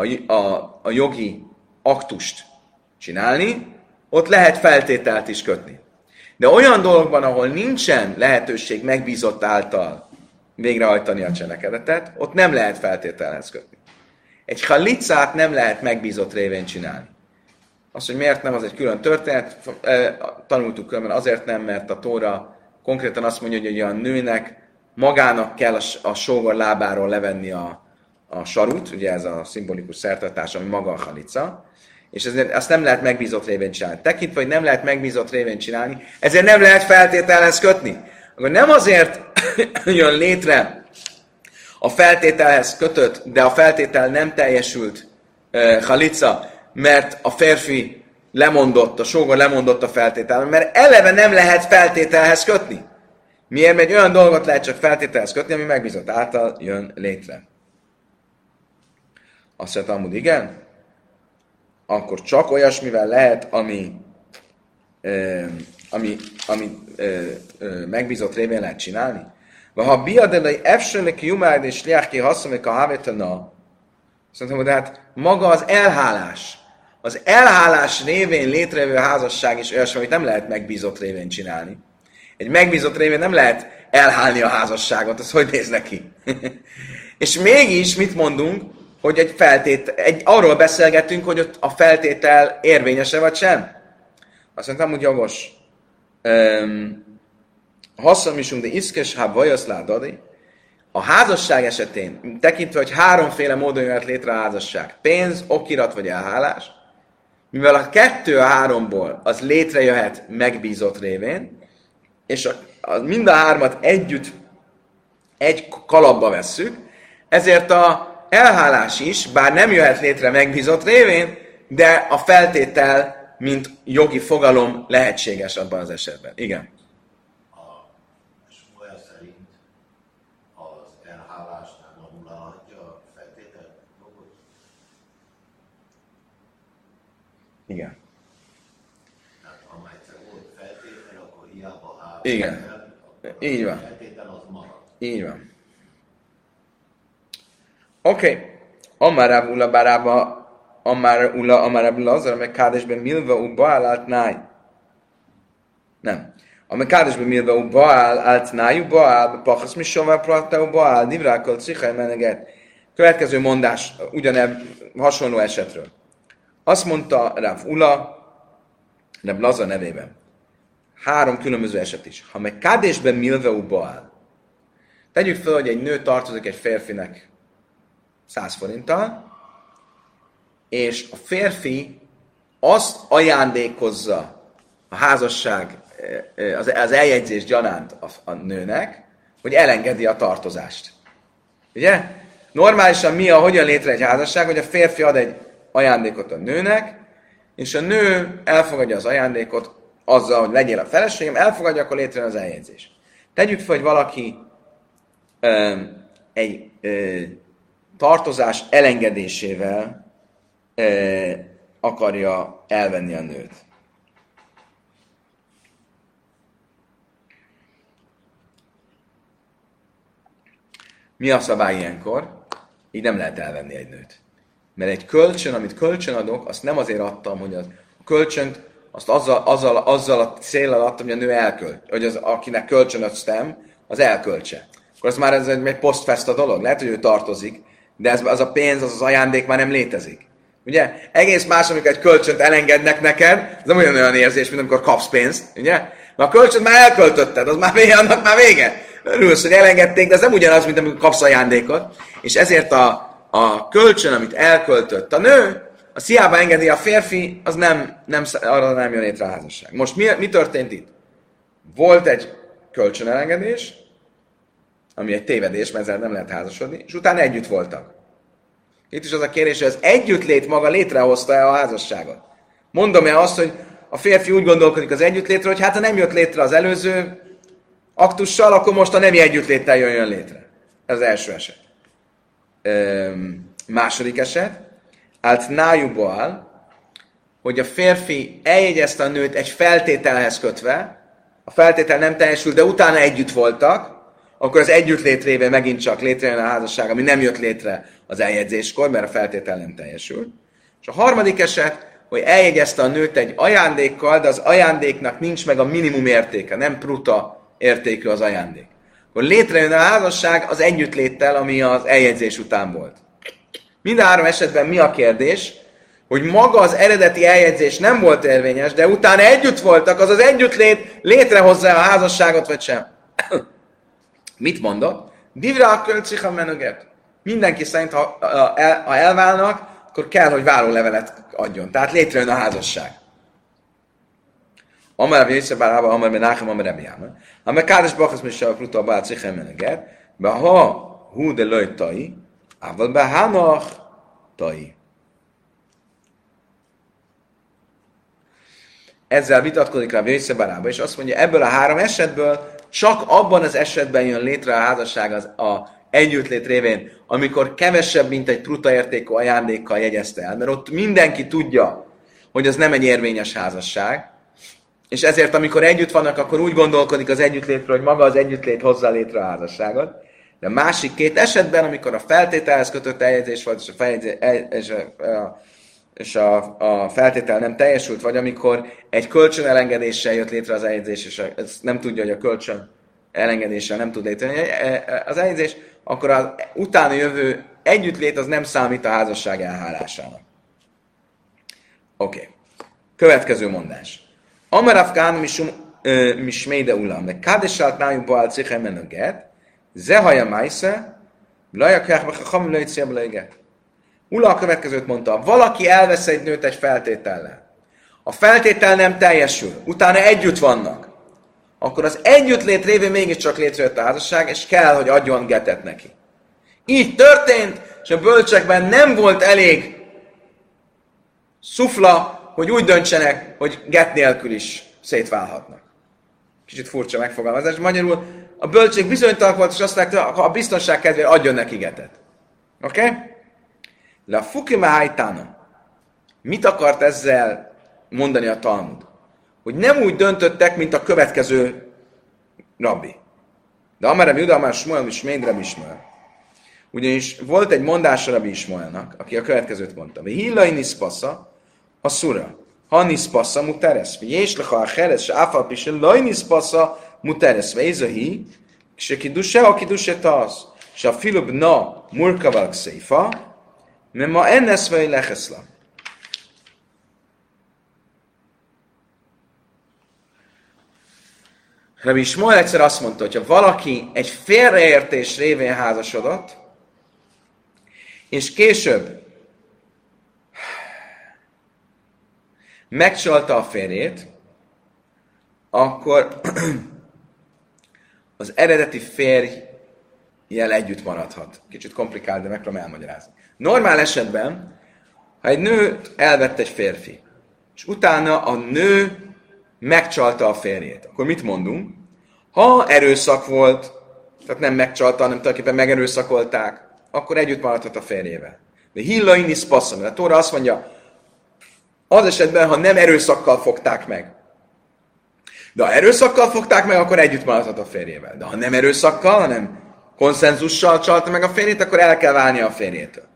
[SPEAKER 1] a jogi aktust csinálni, ott lehet feltételt is kötni. De olyan dolgokban, ahol nincsen lehetőség megbízott által végrehajtani a cselekedetet, ott nem lehet feltételhez kötni. Egy halicát nem lehet megbízott révén csinálni. Azt, hogy miért nem, az egy külön történet. Tanultuk különben azért nem, mert a Tóra konkrétan azt mondja, hogy a nőnek magának kell a sógor lábáról levenni a sarut, ugye ez a szimbolikus szertartás, ami maga a halica, és ezért azt nem lehet megbízott révén csinálni. Tekintve, hogy nem lehet megbízott révén csinálni, ezért nem lehet feltételhez kötni. Akkor nem azért jön létre a feltételhez kötött, de a feltétel nem teljesült halica, mert a férfi lemondott, a sógor lemondott a feltétel, mert eleve nem lehet feltételhez kötni. Miért? Mert olyan dolgot lehet csak feltételhez kötni, ami megbízott által jön létre. Azt mondja, amúgy igen? Akkor csak olyasmivel lehet, ami megbízott révén lehet csinálni. Vagy ha biadelai efsőnek jumád és liáki haszomik a hávetana, szerintem, hogy hát maga az elhálás. Az elhálás révén létrejövő házasság is olyasmi, amit nem lehet megbízott révén csinálni. Egy megbízott révén nem lehet elhálni a házasságot, az hogy néz neki? És mégis mit mondunk, hogy arról beszélgetünk, hogy ott a feltétel érvényese vagy sem. Azt mondtam, hogy jogos. Hasszam isunk, de iszkes, ha vajasz ládadi. A házasság esetén, tekintve, hogy háromféle módon jöhet létre a házasság, pénz, okirat vagy elhálás, mivel a 2 a 3-ból az létrejöhet megbízott révén, és mind a 3-at együtt egy kalapba vesszük, ezért a elhálás is, bár nem jöhet létre megbízott révén, de a feltétel, mint jogi fogalom lehetséges abban az esetben. Igen.
[SPEAKER 2] A Smuel szerint az elhálás nem anulálhatja a feltételt jogot?
[SPEAKER 1] Igen.
[SPEAKER 2] Tehát ha egyszer volt feltétel, akkor hiába áll.
[SPEAKER 1] Igen. Így van.
[SPEAKER 2] A feltétel az marad.
[SPEAKER 1] Így van. Oké. Amár Ula Barába, Amár Ula Lazar, meg Kádesben Milva u Baal Altnáj. Nem. Amár Kádesben Milva u Baal Altnájú Baal, Pachasz Misová Prata u Baal, Divrákol Cichaj Meneget. Következő mondás ugyanebb hasonló esetről. Azt mondta Rav Ula, Rav Lazar nevében. 3 különböző eset is. Ha meg Kádesben Milva u Baal. Tegyük fel, hogy egy nő tartozik egy férfinek 100 forinttal, és a férfi azt ajándékozza a házasság, az eljegyzés gyanánt a nőnek, hogy elengedi a tartozást. Ugye? Normálisan hogyan létre egy házasság, hogy a férfi ad egy ajándékot a nőnek, és a nő elfogadja az ajándékot azzal, hogy legyél a feleségem, elfogadja, akkor létrejön az eljegyzés. Tegyük fel, hogy valaki egy tartozás elengedésével akarja elvenni a nőt. Mi a szabály ilyenkor? Így nem lehet elvenni egy nőt. Mert egy kölcsön, amit kölcsön adok, azt nem azért adtam, hogy a kölcsönt azt azzal a céllal adtam, hogy a nő elkölt, hogy az, akinek kölcsönöztem, az elköltse. Akkor az már egy post-festa dolog. Lehet, hogy ő tartozik, de az a pénz, az ajándék már nem létezik. Ugye? Egész más, amikor egy kölcsönt elengednek neked, ez nem olyan érzés, mint amikor kapsz pénzt, ugye? Mert a kölcsönt már elköltötted, az már vége, annak már vége. Örülsz, hogy elengedték, de ez nem ugyanaz, mint amikor kapsz ajándékot. És ezért a kölcsön, amit elköltött a nő, az hiába engedi a férfi, az arra nem jön létre a házasság. Most mi történt itt? Volt egy kölcsönelengedés, ami egy tévedés, mert ezzel nem lehet házasodni, és utána együtt voltak. Itt is az a kérdés, hogy az együttlét maga létrehozta-e a házasságot. Mondom-e azt, hogy a férfi úgy gondolkodik az együttlétről, hogy hát ha nem jött létre az előző aktussal, akkor most a nemi együttléttel jön létre. Ez az első eset. Második eset, nájuboál, hogy a férfi eljegyezte a nőt egy feltételhez kötve, a feltétel nem teljesült, de utána együtt voltak, akkor az együttlét révén megint csak létrejön a házasság, ami nem jött létre az eljegyzéskor, mert a feltétel nem teljesült. És a harmadik eset, hogy eljegyezte a nőt egy ajándékkal, de az ajándéknak nincs meg a minimum értéke, nem pruta értékű az ajándék. Akkor létrejön a házasság az együttléttel, ami az eljegyzés után volt. Mind a 3 esetben mi a kérdés? Hogy maga az eredeti eljegyzés nem volt érvényes, de utána együtt voltak, az együttlét létrehozza a házasságot, vagy sem? Mit mondott? Divra kölcicha menöget. Mindenki szerint, ha elválnak, akkor kell, hogy várólevelet adjon. Tehát létrejön a házasság. Amar Jöjszebárába, Amar Menachem, Amar Ebiáma. Amar Kádes Bachasz Misha Pluta Bál Cicha menöget. Ha hú de löjt tai, ával behának tai. Ezzel vitatkozik rá Jöjszebárába, és azt mondja, ebből a 3 esetből csak abban az esetben jön létre a házasság az együttlét révén, amikor kevesebb, mint egy pruta értékű ajándékkal jegyezte el, mert ott mindenki tudja, hogy az nem egy érvényes házasság, és ezért, amikor együtt vannak, akkor úgy gondolkodik az együttlétről, hogy maga az együttlét hozza létre a házasságot, de a másik 2 esetben, amikor a feltételhez kötött eljegyzés volt, és a feltétel nem teljesült, vagy amikor egy kölcsön elengedéssel jött létre az eljegyzés, és ez nem tudja, hogy a kölcsön elengedéssel nem tud létrejönni az eljegyzés, akkor az utána jövő együttlét az nem számít a házasság elhálásának. Oké. Következő mondás. Amarav kán misméde ulam, de kádessát nájú baal ciche menöget, Zehaja májsze, lajakják meg a hamilőjtszél belőget. Ula a következőt mondta, valaki elvesz egy nőt egy feltétellel. A feltétel nem teljesül, utána együtt vannak. Akkor az együttlét révén mégiscsak létrejött a házasság, és kell, hogy adjon getet neki. Így történt, és a bölcsekben nem volt elég szufla, hogy úgy döntsenek, hogy get nélkül is szétválhatnak. Kicsit furcsa megfogalmazás. Magyarul a bölcsek bizonytalanok volt, és azt mondták, ha a biztonság kedvéért adjon neki getet. Oké? Okay? Le a fukima hajtána. Mit akart ezzel mondani a Talmud? Hogy nem úgy döntöttek, mint a következő rabbi. De amerem Juda, amár Smuel, és Méndrem Ismael. Ugyanis volt egy mondása Rabbi Ismaelnak, aki a következőt mondta. Hillai niszpasza, a szura. Ha niszpasza, muteresz. És leha a heres, se áfalpise, laj niszpasza, muteresz. Véz a hi, se kidusse, a kidusse tasz. Se a filub na murkavalk széfa, mert ma ennesz vagy leheszla. Rabbi Ismael egyszer azt mondta, hogy ha valaki egy félreértés révén házasodott, és később megcsalta a férjét, akkor az eredeti férjjel együtt maradhat. Kicsit komplikált, de megpróbálom elmagyarázni. Normál esetben, ha egy nő elvett egy férfi, és utána a nő megcsalta a férjét, akkor mit mondunk? Ha erőszak volt, tehát nem megcsalta, hanem tulajdonképpen megerőszakolták, akkor együtt maradhat a férjével. De hillaini szpasszam, mert a Tóra azt mondja, az esetben, ha nem erőszakkal fogták meg. De ha erőszakkal fogták meg, akkor együtt maradhat a férjével. De ha nem erőszakkal, hanem konszenzussal csalta meg a férjét, akkor el kell válnia a férjétől.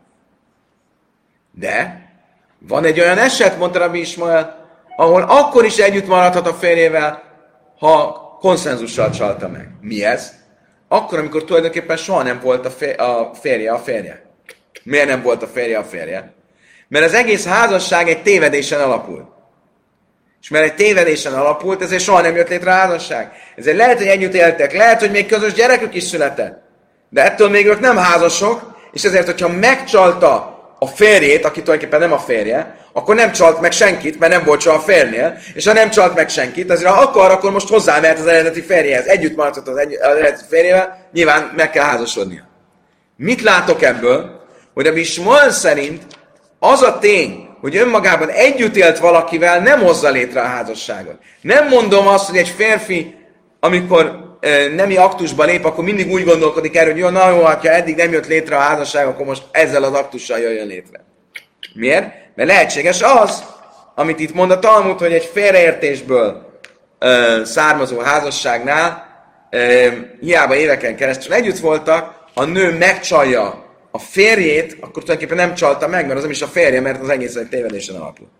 [SPEAKER 1] De van egy olyan eset, mondta Rabbi Ismael, ahol akkor is együtt maradhat a férjével, ha konszenzussal csalta meg. Mi ez? Akkor, amikor tulajdonképpen soha nem volt a férje a férje. Miért nem volt a férje a férje? Mert az egész házasság egy tévedésen alapult. És mert egy tévedésen alapult, ezért soha nem jött létre a házasság. Ezért lehet, hogy együtt éltek, lehet, hogy még közös gyerekük is született. De ettől még ők nem házasok, és ezért, hogyha megcsalta a férjét, aki tulajdonképpen nem a férje, akkor nem csalt meg senkit, mert nem volt soha a férjnél, és ha nem csalt meg senkit, azért ha akar, akkor most hozzámehet az eredeti férjehez. Együtt maradhat az eredeti férjével, nyilván meg kell házasodnia. Mit látok ebből? Hogy a Ismael szerint az a tény, hogy önmagában együtt élt valakivel, nem hozza létre a házasságot. Nem mondom azt, hogy egy férfi, amikor nemi aktusba lép, akkor mindig úgy gondolkodik erről, hogy jó, na jó, ha eddig nem jött létre a házasság, akkor most ezzel az aktussal jöjjön létre. Miért? Mert lehetséges az, amit itt mond a Talmud, hogy egy félreértésből származó házasságnál hiába éveken keresztül együtt voltak, a nő megcsalja a férjét, akkor tulajdonképpen nem csalta meg, mert az nem is a férje, mert az egész egy tévedésen alapul.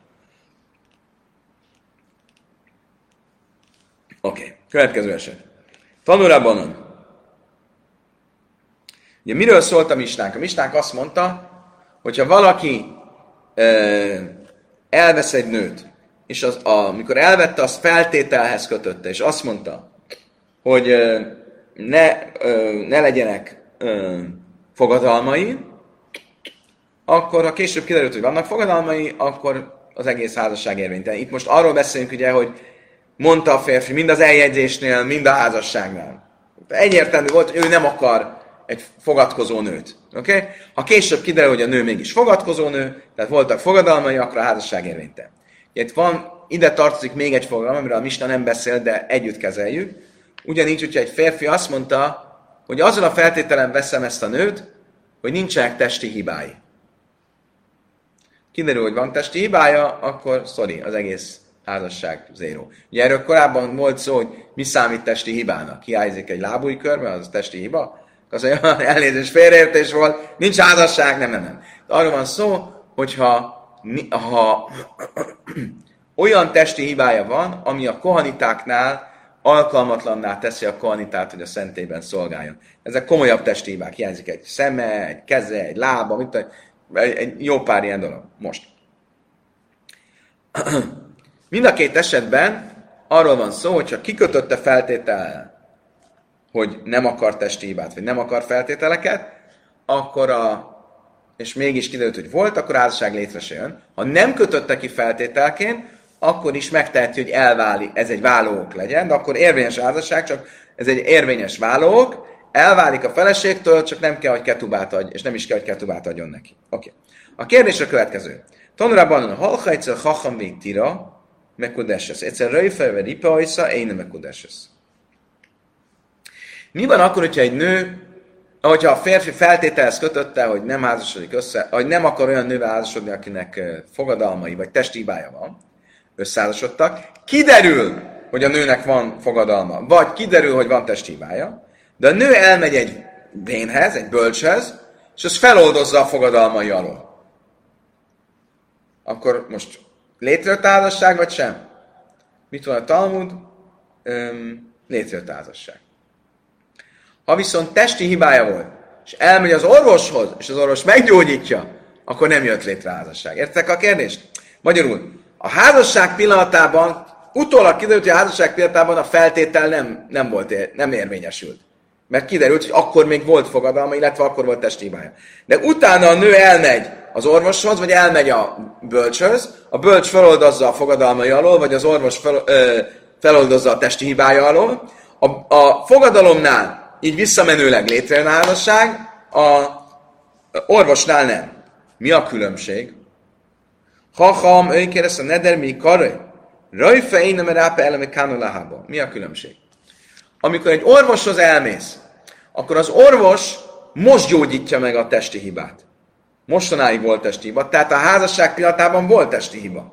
[SPEAKER 1] Oké, következő eset. Tanulában. Ugye miről szólt a misnánk? A misnánk azt mondta, hogyha valaki elvesz egy nőt, és amikor elvette, azt feltételhez kötötte, és azt mondta, hogy ne legyenek fogadalmai, akkor ha később kiderült, hogy vannak fogadalmai, akkor az egész házasság érvénytelen. Itt most arról beszélünk ugye, hogy mondta a férfi mind az eljegyzésnél, mind a házasságnál. Egyértelmű volt, hogy ő nem akar egy fogadkozó nőt. Okay? Ha később kiderül, hogy a nő mégis fogadkozó nő, tehát voltak fogadalmai, akkor a házasság érvénytelen. Ide tartozik még egy fogalom, amiről a Misna nem beszél, de együtt kezeljük. Ugyanígy, hogyha egy férfi azt mondta, hogy azon a feltételen veszem ezt a nőt, hogy nincsenek testi hibái. Kiderül, hogy van testi hibája, akkor az egész házasság zéró. Ugye erről korábban volt szó, hogy mi számít testi hibának. Hiányzik egy lábújkör, mert az testi hiba. Az olyan elnézés, félreértés volt, nincs házasság, nem. Arról van szó, hogyha olyan testi hibája van, ami a kohanitáknál alkalmatlanná teszi a kohanitát, hogy a szentélyben szolgáljon. Ezek komolyabb testi hibák. Hiányzik egy szeme, egy keze, egy lába, egy jó pár ilyen dolog. Most. Mind a két esetben arról van szó, hogyha kikötötte feltétellel hogy nem akar testi hibát, vagy nem akar feltételeket, akkor és mégis kiderült, hogy volt, akkor a házasság létre se jön. Ha nem kötötte ki feltételként, akkor is megteheti, hogy elválik, ez egy vállóok legyen, de akkor érvényes a házasság, csak ez egy érvényes vállóok, elválik a feleségtől, csak nem kell, hogy ketubát adj, és nem is kell, hogy ketubát adjon neki. Oké. A kérdés a következő. Tanulában a halhajtszer hacham tira, mekudesses. Egyszer röjfejve ripajsza, én nem mekudesses. Mi van akkor, hogyha egy nő, hogyha a férfi feltételhez kötötte, hogy nem házasodik össze, hogy nem akar olyan nővel házasodni, akinek fogadalmai vagy testi hibája van, összeházasodtak, kiderül, hogy a nőnek van fogadalma, vagy kiderül, hogy van testi hibája, de a nő elmegy egy vénhez, egy bölcshez, és az feloldozza a fogadalmai alól. Akkor most létrejött a házasság, vagy sem? Mit van a Talmud? Létrejött a házasság. Ha viszont testi hibája volt, és elmegy az orvoshoz, és az orvos meggyógyítja, akkor nem jött létre a házasság. Értek a kérdést? Magyarul, a házasság pillanatában, utólag kiderült, hogy a házasság pillanatában a feltétel nem érvényesült. Mert kiderült, hogy akkor még volt fogadalma, illetve akkor volt testi hibája. De utána a nő elmegy az orvoshoz, vagy elmegy a bölcshöz, a bölcs feloldozza a fogadalmai alól, vagy az orvos feloldozza a testi hibája alól. A fogadalomnál így visszamenőleg létrejön a házasság, a orvosnál nem. Mi a különbség? Hacham, ő kérdezte, neder mi karaj? Rajfe én nem rápe eleme kánolahába. Mi a különbség? Amikor egy orvoshoz elmész, akkor az orvos most gyógyítja meg a testi hibát. Mostanáig volt testi hiba, tehát a házasság pillanatában volt testi hiba.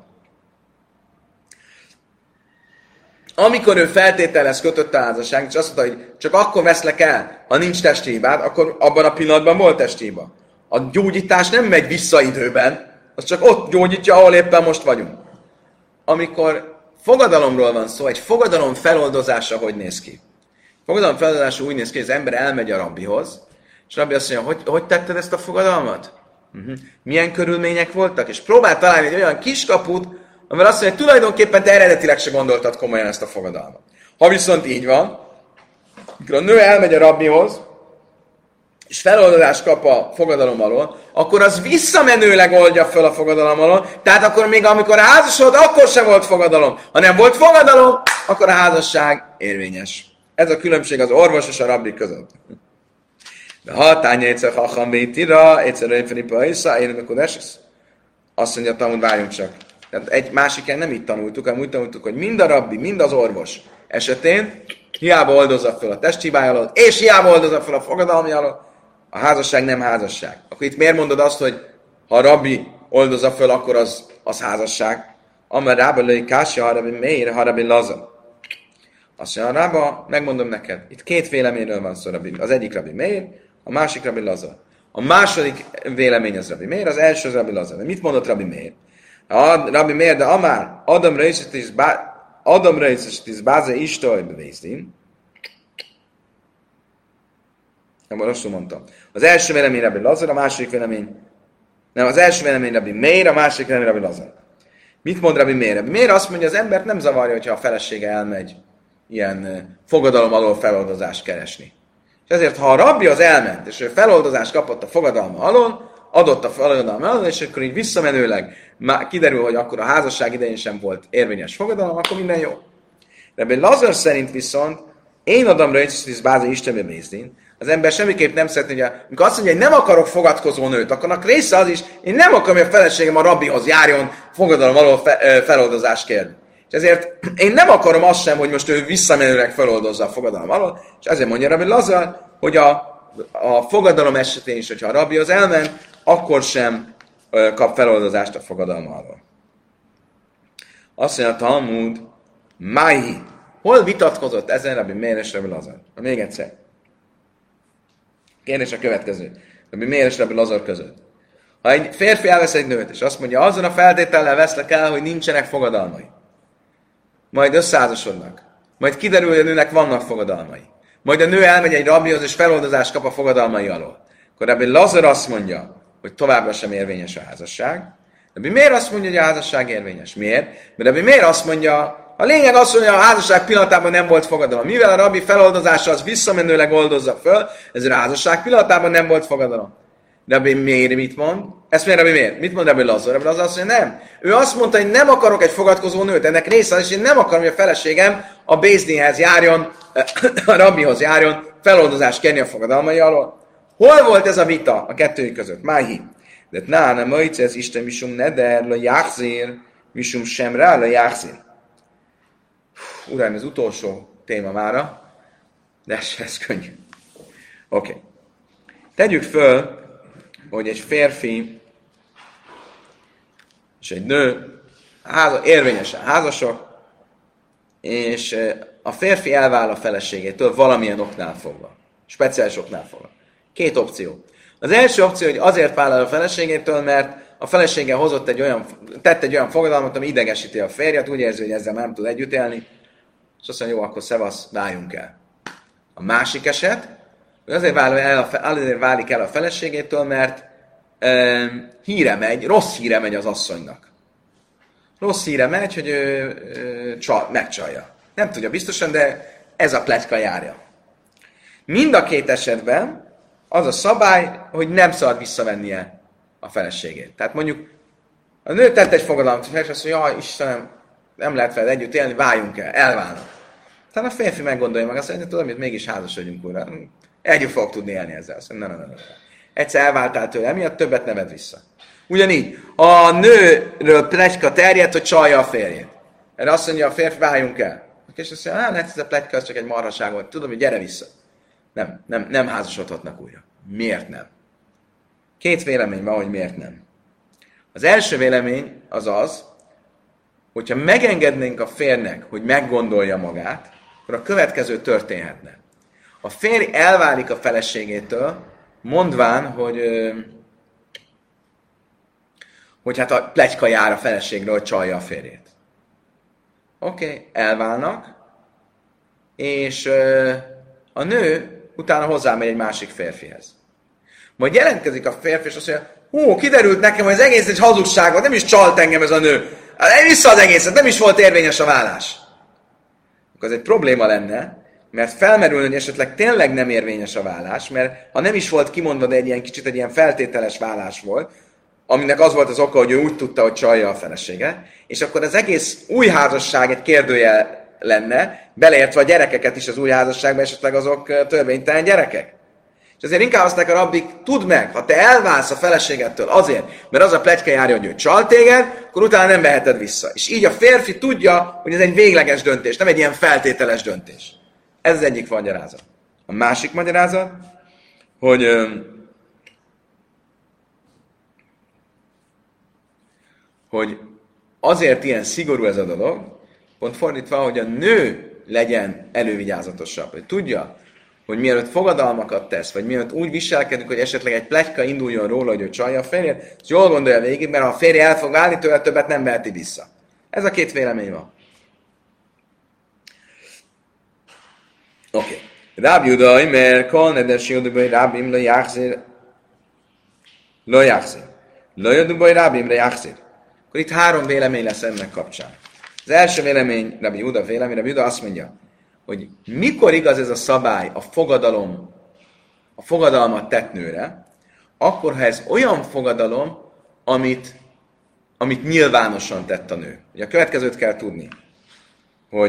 [SPEAKER 1] Amikor ő feltételez kötött a házasság, és azt mondta, hogy csak akkor veszlek el, ha nincs testi hibád, akkor abban a pillanatban volt testi hiba. A gyógyítás nem megy vissza időben, az csak ott gyógyítja, ahol éppen most vagyunk. Amikor fogadalomról van szó, egy fogadalom feloldozása hogy néz ki? Fogadalom feloldozása úgy néz ki, hogy az ember elmegy a rabbihoz, és a rabbi azt mondja, hogy tetted ezt a fogadalmat? Milyen körülmények voltak? És próbál találni egy olyan kiskaput, amivel azt mondja, hogy tulajdonképpen te eredetileg se gondoltad komolyan ezt a fogadalmat. Ha viszont így van, amikor a nő elmegy a rabbihoz, és feloldozást kap a fogadalom alól, akkor az visszamenőleg oldja fel a fogadalom alól, tehát akkor még amikor házasod, akkor sem volt fogadalom. Ha nem volt fogadalom, akkor a házasság érvényes. Ez a különbség az orvos és a rabbi között. De ha tánya egyszer hacham vétira, egyszer röjfenipa isza, én amikor esesz. Azt mondja a Talmud, várjunk csak. Tehát egy másiken nem így tanultuk, hanem úgy tanultuk, hogy mind a rabbi, mind az orvos esetén hiába oldozza fel a testhibája alól, és hiába oldozza fel a fogadalmi alól, a házasság nem házasság. Akkor itt miért mondod azt, hogy ha a rabbi oldozza fel, akkor az házasság? Amár rába lőj kási, ha rabbi mélyre, ha rabbi laza. Azt mondja, rába, megmondom neked, itt két véleményről van szó, az egyik rabbi mélyr, a másik rabbi laza. A második vélemény az rabbi mélyr, az első az rabbi laza. De mit mondott rabbi mélyr? Rabbi mélyr, de amár Adam részes báze istoj bevésztin. Nem, rosszul mondtam. Az első vélemény rabbi Lazar, a második vélemény... Nem, az első vélemény rabbi Meir, a második vélemény rabbi Lazar. Mit mond rabbi Meir? Rabbi Meir azt mondja, az embert nem zavarja, hogyha a felesége elmegy ilyen fogadalom alól feloldozást keresni. És ezért, ha a rabbi az elment, és ő feloldozást kapott a fogadalma alól, adott a fogadalma alól, és akkor így visszamenőleg kiderül, hogy akkor a házasság idején sem volt érvényes fogadalom, akkor minden jó. Rabbi Lazar szerint viszont én adom röjtszíz bázi Istenbe mézdin, az ember semmiképp nem szeretné, hogy amikor azt mondja, hogy nem akarok fogadkozó nőt, akkor része az is, én nem akarom, hogy a feleségem a rabbihoz járjon fogadalom alól feloldozást kérni. És ezért én nem akarom azt sem, hogy most ő visszamenőleg feloldozza a fogadalom alól, és ezért mondja Rabbi Lazar, hogy a fogadalom esetén is, hogyha a rabbihoz elment, akkor sem kap feloldozást a fogadalom alól. Azt mondja a Talmud, Máhi, hol vitatkozott ezen Rabbi Meir és Rabbi Lazar? Még egyszer. Kérdés a következő. Rabbi Meir és Rabbi Lazar között. Ha egy férfi elvesz egy nőt, és azt mondja, azon a feltétellel veszlek el, hogy nincsenek fogadalmai. Majd összeházasodnak. Majd kiderül, hogy a nőnek vannak fogadalmai. Majd a nő elmegy egy rabbihoz, és feloldozást kap a fogadalmai alól. Akkor Rabbi Lazar azt mondja, hogy továbbra sem érvényes a házasság. Rabbi Meir azt mondja, hogy a házasság érvényes. Miért? Mert Rabbi Meir azt mondja, A lényeg az, hogy a házasság pillanatában nem volt fogadalom. Mivel a rabbi feloldozása az visszamenőleg oldozza föl, ezért a házasság pillanatában nem volt fogadalom. Rabbi miért mit mond? Ezt miért Rabbi miért? Mit mond Rabbi Lazar? Rabbi Lazar azt mondja, nem. Ő azt mondta, hogy nem akarok egy fogadkozó nőt. Ennek része az, és én nem akarom, hogy a feleségem a Bézdinhez járjon, a rabbihoz járjon, feloldozást kérni a fogadalmai alól. Hol volt ez a vita a kettőjük között? Máhi. De nem majd ez Isten misum neder, la jáxzér, misum sem rá, la jáxzér. Uraim, ez utolsó téma mára, de ez könnyű. Oké. Tegyük föl, hogy egy férfi és egy nő érvényesen házasok, és a férfi elvál a feleségétől valamilyen oknál fogva. Speciális oknál fogva. Két opció. Az első opció, hogy azért váll el a feleségétől, mert a felesége tett egy olyan fogadalmat, ami idegesíti a férjet, úgy érzi, hogy ezzel nem tud együtt élni, és azt mondja, jó, akkor szevasz, váljunk el. A másik eset, hogy azért válik el a feleségétől, mert rossz híre megy az asszonynak. Rossz híre megy, hogy megcsalja. Nem tudja biztosan, de ez a pletyka járja. Mind a két esetben az a szabály, hogy nem szabad visszavennie a feleségét. Tehát mondjuk a nő tett egy fogadalmat, és azt mondja, jaj, Istenem, nem lehet veled együtt élni, váljunk el, elválnak. Tehát a férfi meggondolja meg, azt mondja, tudom, hogy mégis házasodjunk újra. Együtt fogok tudni élni ezzel. Azt mondja, nem. Egyszer elváltál tőle, emiatt többet neved vissza. Ugyanígy, a nőről pletyka terjed, hogy csalja a férjét. Erre azt mondja a férfi, váljunk el. És azt mondja, nem, ez a pletyka, az csak egy marhaság volt. Tudom, hogy gyere vissza. Nem házasodhatnak újra. Miért nem? Két vélemény van, hogy miért nem. Az első vélemény az, hogyha megengednénk a férnek, hogy meggondolja magát, akkor a következő történhetne. A férj elválik a feleségétől, mondván, hogy hát a pletyka jár a feleségről, hogy csalja a férjét. Oké, elválnak, és a nő utána hozzámegy egy másik férfihez. Majd jelentkezik a férfi, és azt mondja, kiderült nekem, hogy az egész egy hazugság volt, nem is csalt engem ez a nő. Vissza az egészet, nem is volt érvényes a vállás. Akkor ez egy probléma lenne, mert felmerül, hogy esetleg tényleg nem érvényes a vállás, mert ha nem is volt kimondva, de egy ilyen feltételes vállás volt, aminek az volt az oka, hogy ő úgy tudta, hogy csalja a felesége, és akkor az egész új házasság egy kérdőjel lenne, beleértve a gyerekeket is az új házasságban, esetleg azok törvénytelen gyerekek. És azért inkább azt a rabbik, tudd meg, ha te elválsz a feleségettől azért, mert az a pletyka járja, hogy ő csal téged, akkor utána nem veheted vissza. És így a férfi tudja, hogy ez egy végleges döntés, nem egy ilyen feltételes döntés. Ez az egyik magyarázat. A másik magyarázat, hogy azért ilyen szigorú ez a dolog, pont fordítva, hogy a nő legyen elővigyázatosabb, hogy tudja, hogy mielőtt fogadalmakat tesz, vagy mielőtt úgy viselkedik, hogy esetleg egy pletyka induljon róla, hogy ő csalja a férjét, és jól gondolja végig, mert ha a férje el fog állni tőle, többet nem veheti vissza. Ez a két vélemény van. Oké. Rabbi Judai, mert kol neders Judai Rabbim le jáxir. Lo Judai Rabbim le jáxir. Akkor itt három vélemény lesz ennek kapcsán. Az első vélemény, Rabbi Juda vélemény, Rabbi Juda azt mondja, hogy mikor igaz ez a szabály, a fogadalmat tett nőre, akkor, ha ez olyan fogadalom, amit nyilvánosan tett a nő. Ugye a következőt kell tudni, hogy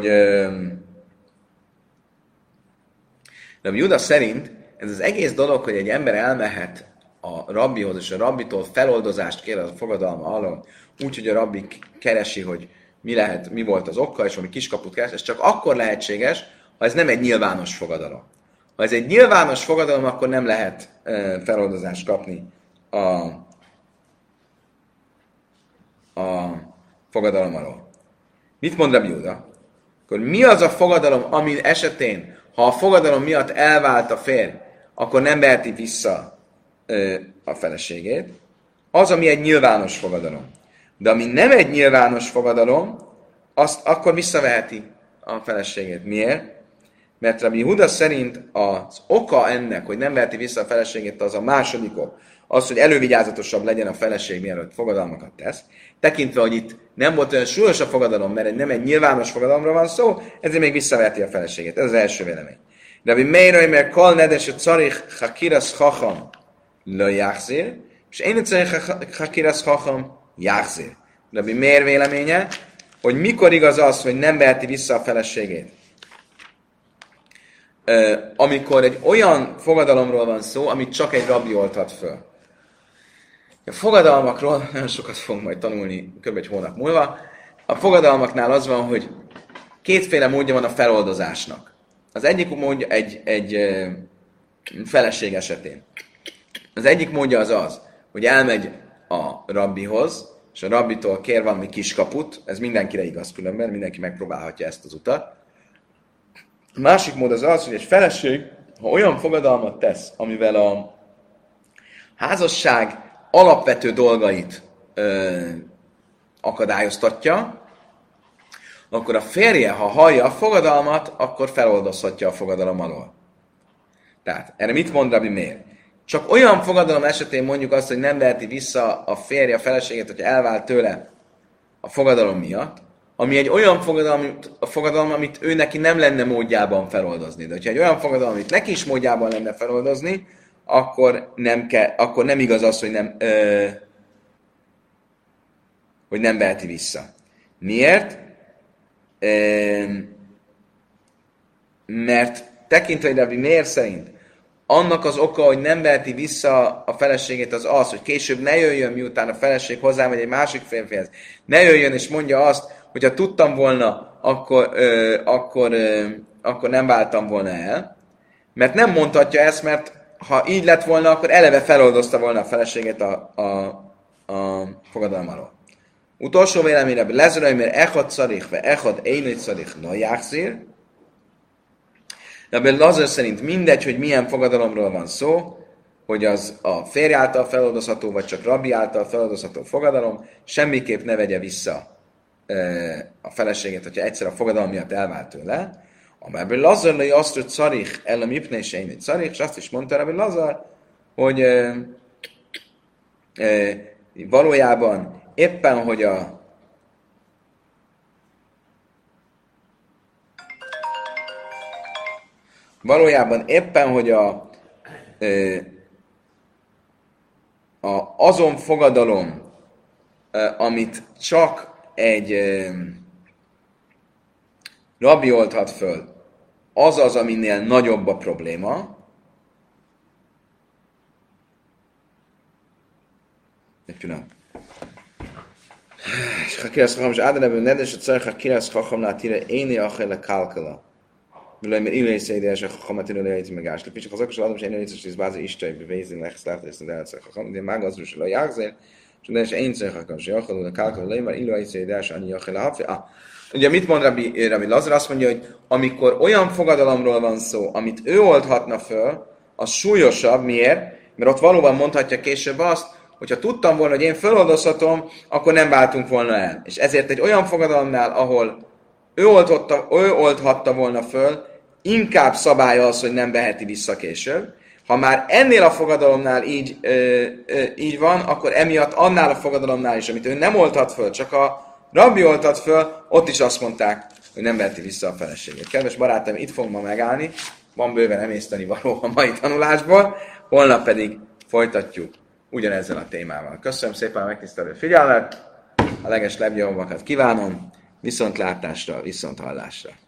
[SPEAKER 1] Rabbi Juda szerint ez az egész dolog, hogy egy ember elmehet a rabbihoz, és a rabbitól feloldozást kér a fogadalma alól, úgyhogy a rabbi keresi, hogy mi volt az oka, és valami kiskaput keres, ez csak akkor lehetséges, ha ez nem egy nyilvános fogadalom. Ha ez egy nyilvános fogadalom, akkor nem lehet feloldozást kapni a fogadalom alól. Mit mond Rabbi Juda? Akkor mi az a fogadalom, ami esetén, ha a fogadalom miatt elvált a férj, akkor nem veheti vissza a feleségét? Az, ami egy nyilvános fogadalom. De ami nem egy nyilvános fogadalom, azt akkor visszaveheti a feleségét. Miért? Mert Rabbi Huda szerint az oka ennek, hogy nem veheti vissza a feleségét, az a második ok. az, hogy elővigyázatosabb legyen a feleség, mielőtt fogadalmakat tesz. Tekintve, hogy itt nem volt olyan súlyos a fogadalom, mert nem egy nyilvános fogadalomra van szó, ezért még visszaveheti a feleségét. Ez az első vélemény. Rabbi Meir, mert kol nedes a carich hakiras chacham le jachzir, és én carich hakiras chacham jachzir. Rabbi Meir véleménye, hogy mikor igaz az, hogy nem veheti vissza a feleségét. Amikor egy olyan fogadalomról van szó, amit csak egy rabbi oldhat föl. A fogadalmakról nagyon sokat fogunk majd tanulni kb. Egy hónap múlva. A fogadalmaknál az van, hogy kétféle módja van a feloldozásnak. Az egyik módja egy feleség esetén. Az egyik módja az, hogy elmegy a rabbihoz, és a rabbitól kér valami kiskaput, ez mindenkire igaz különben, mindenki megpróbálhatja ezt az utat. A másik mód az, hogy egy feleség, ha olyan fogadalmat tesz, amivel a házasság alapvető dolgait akadályoztatja, akkor a férje, ha hallja a fogadalmat, akkor feloldozhatja a fogadalom alól. Tehát erre mit mond Rabbi Meir? Csak olyan fogadalom esetén mondjuk azt, hogy nem veheti vissza a férje a feleségét, hogyha elvált tőle a fogadalom miatt, ami egy olyan fogadalom, amit ő neki nem lenne módjában feloldozni. De hogyha egy olyan fogadalom, amit neki is módjában lenne feloldozni, akkor nem igaz az, hogy nem veheti vissza. Miért? Mert tekintve Rabbi Meir szerint annak az oka, hogy nem veheti vissza a feleségét az, hogy később ne jöjjön, miután a feleség hozzámegy egy másik férfihez, ne jöjjön és mondja azt, hogyha tudtam volna, akkor nem váltam volna el. Mert nem mondhatja ezt, mert ha így lett volna, akkor eleve feloldozta volna a feleségét a fogadalom alól. Utolsó véleményre, lezőre, mert echad szarich, ve echad énőt szarich, no jákszír. De Lazar szerint mindegy, hogy milyen fogadalomról van szó, hogy az a férj által feloldozható, vagy csak rabbi által feloldozható fogadalom, semmiképp ne vegye vissza a feleségét, hogyha egyszer a fogadalom miatt elvált tőle. Amelyben Lazar lőj azt, hogy szarich, ellem ipne és énőt szarich, és azt is mondta Rabbi Lazar, hogy valójában éppen, hogy azon fogadalom, amit csak egy rabbi oldhat föl, az, aminél nagyobb a probléma. Egy pillanat. És ha kérsz hacham, és áldánebben nedes, hogy szereg, ha kérsz hacham, látire éni achele kálkala. Vilaj, mert illai szédiás, a hachamat illai lejti megás. Lepés, ha azok is adom, és én érzés, hogy ez bázi istai, bevézni, lehszlárt, és az elszeg hacham, de mág az, hogy a jágzél, és de én szereg hacham, és jachadul a kálkala lej, mert illai szédiás, annyi achele hafi. Ugye mit mond Rabbi Lazar? Azt mondja, hogy amikor olyan fogadalomról van szó, amit ő oldhatna föl, az súlyosabb. Miért? Mert ott valóban mondhatja később azt, hogyha tudtam volna, hogy én feloldozhatom, akkor nem váltunk volna el. És ezért egy olyan fogadalomnál, ahol ő oldhatta volna föl, inkább szabálya az, hogy nem veheti vissza később. Ha már ennél a fogadalomnál így van, akkor emiatt annál a fogadalomnál is, amit ő nem oldhat föl, csak a rabbi oldhat föl, ott is azt mondták, hogy nem veheti vissza a feleségét. Kedves barátaim, itt fogunk ma megállni, van bőven emészteni való a mai tanulásból, holnap pedig folytatjuk ugyanezzel a témával. Köszönöm szépen a megtisztelő figyelmet, a leges legjobbakat kívánom, viszontlátásra, viszonthallásra.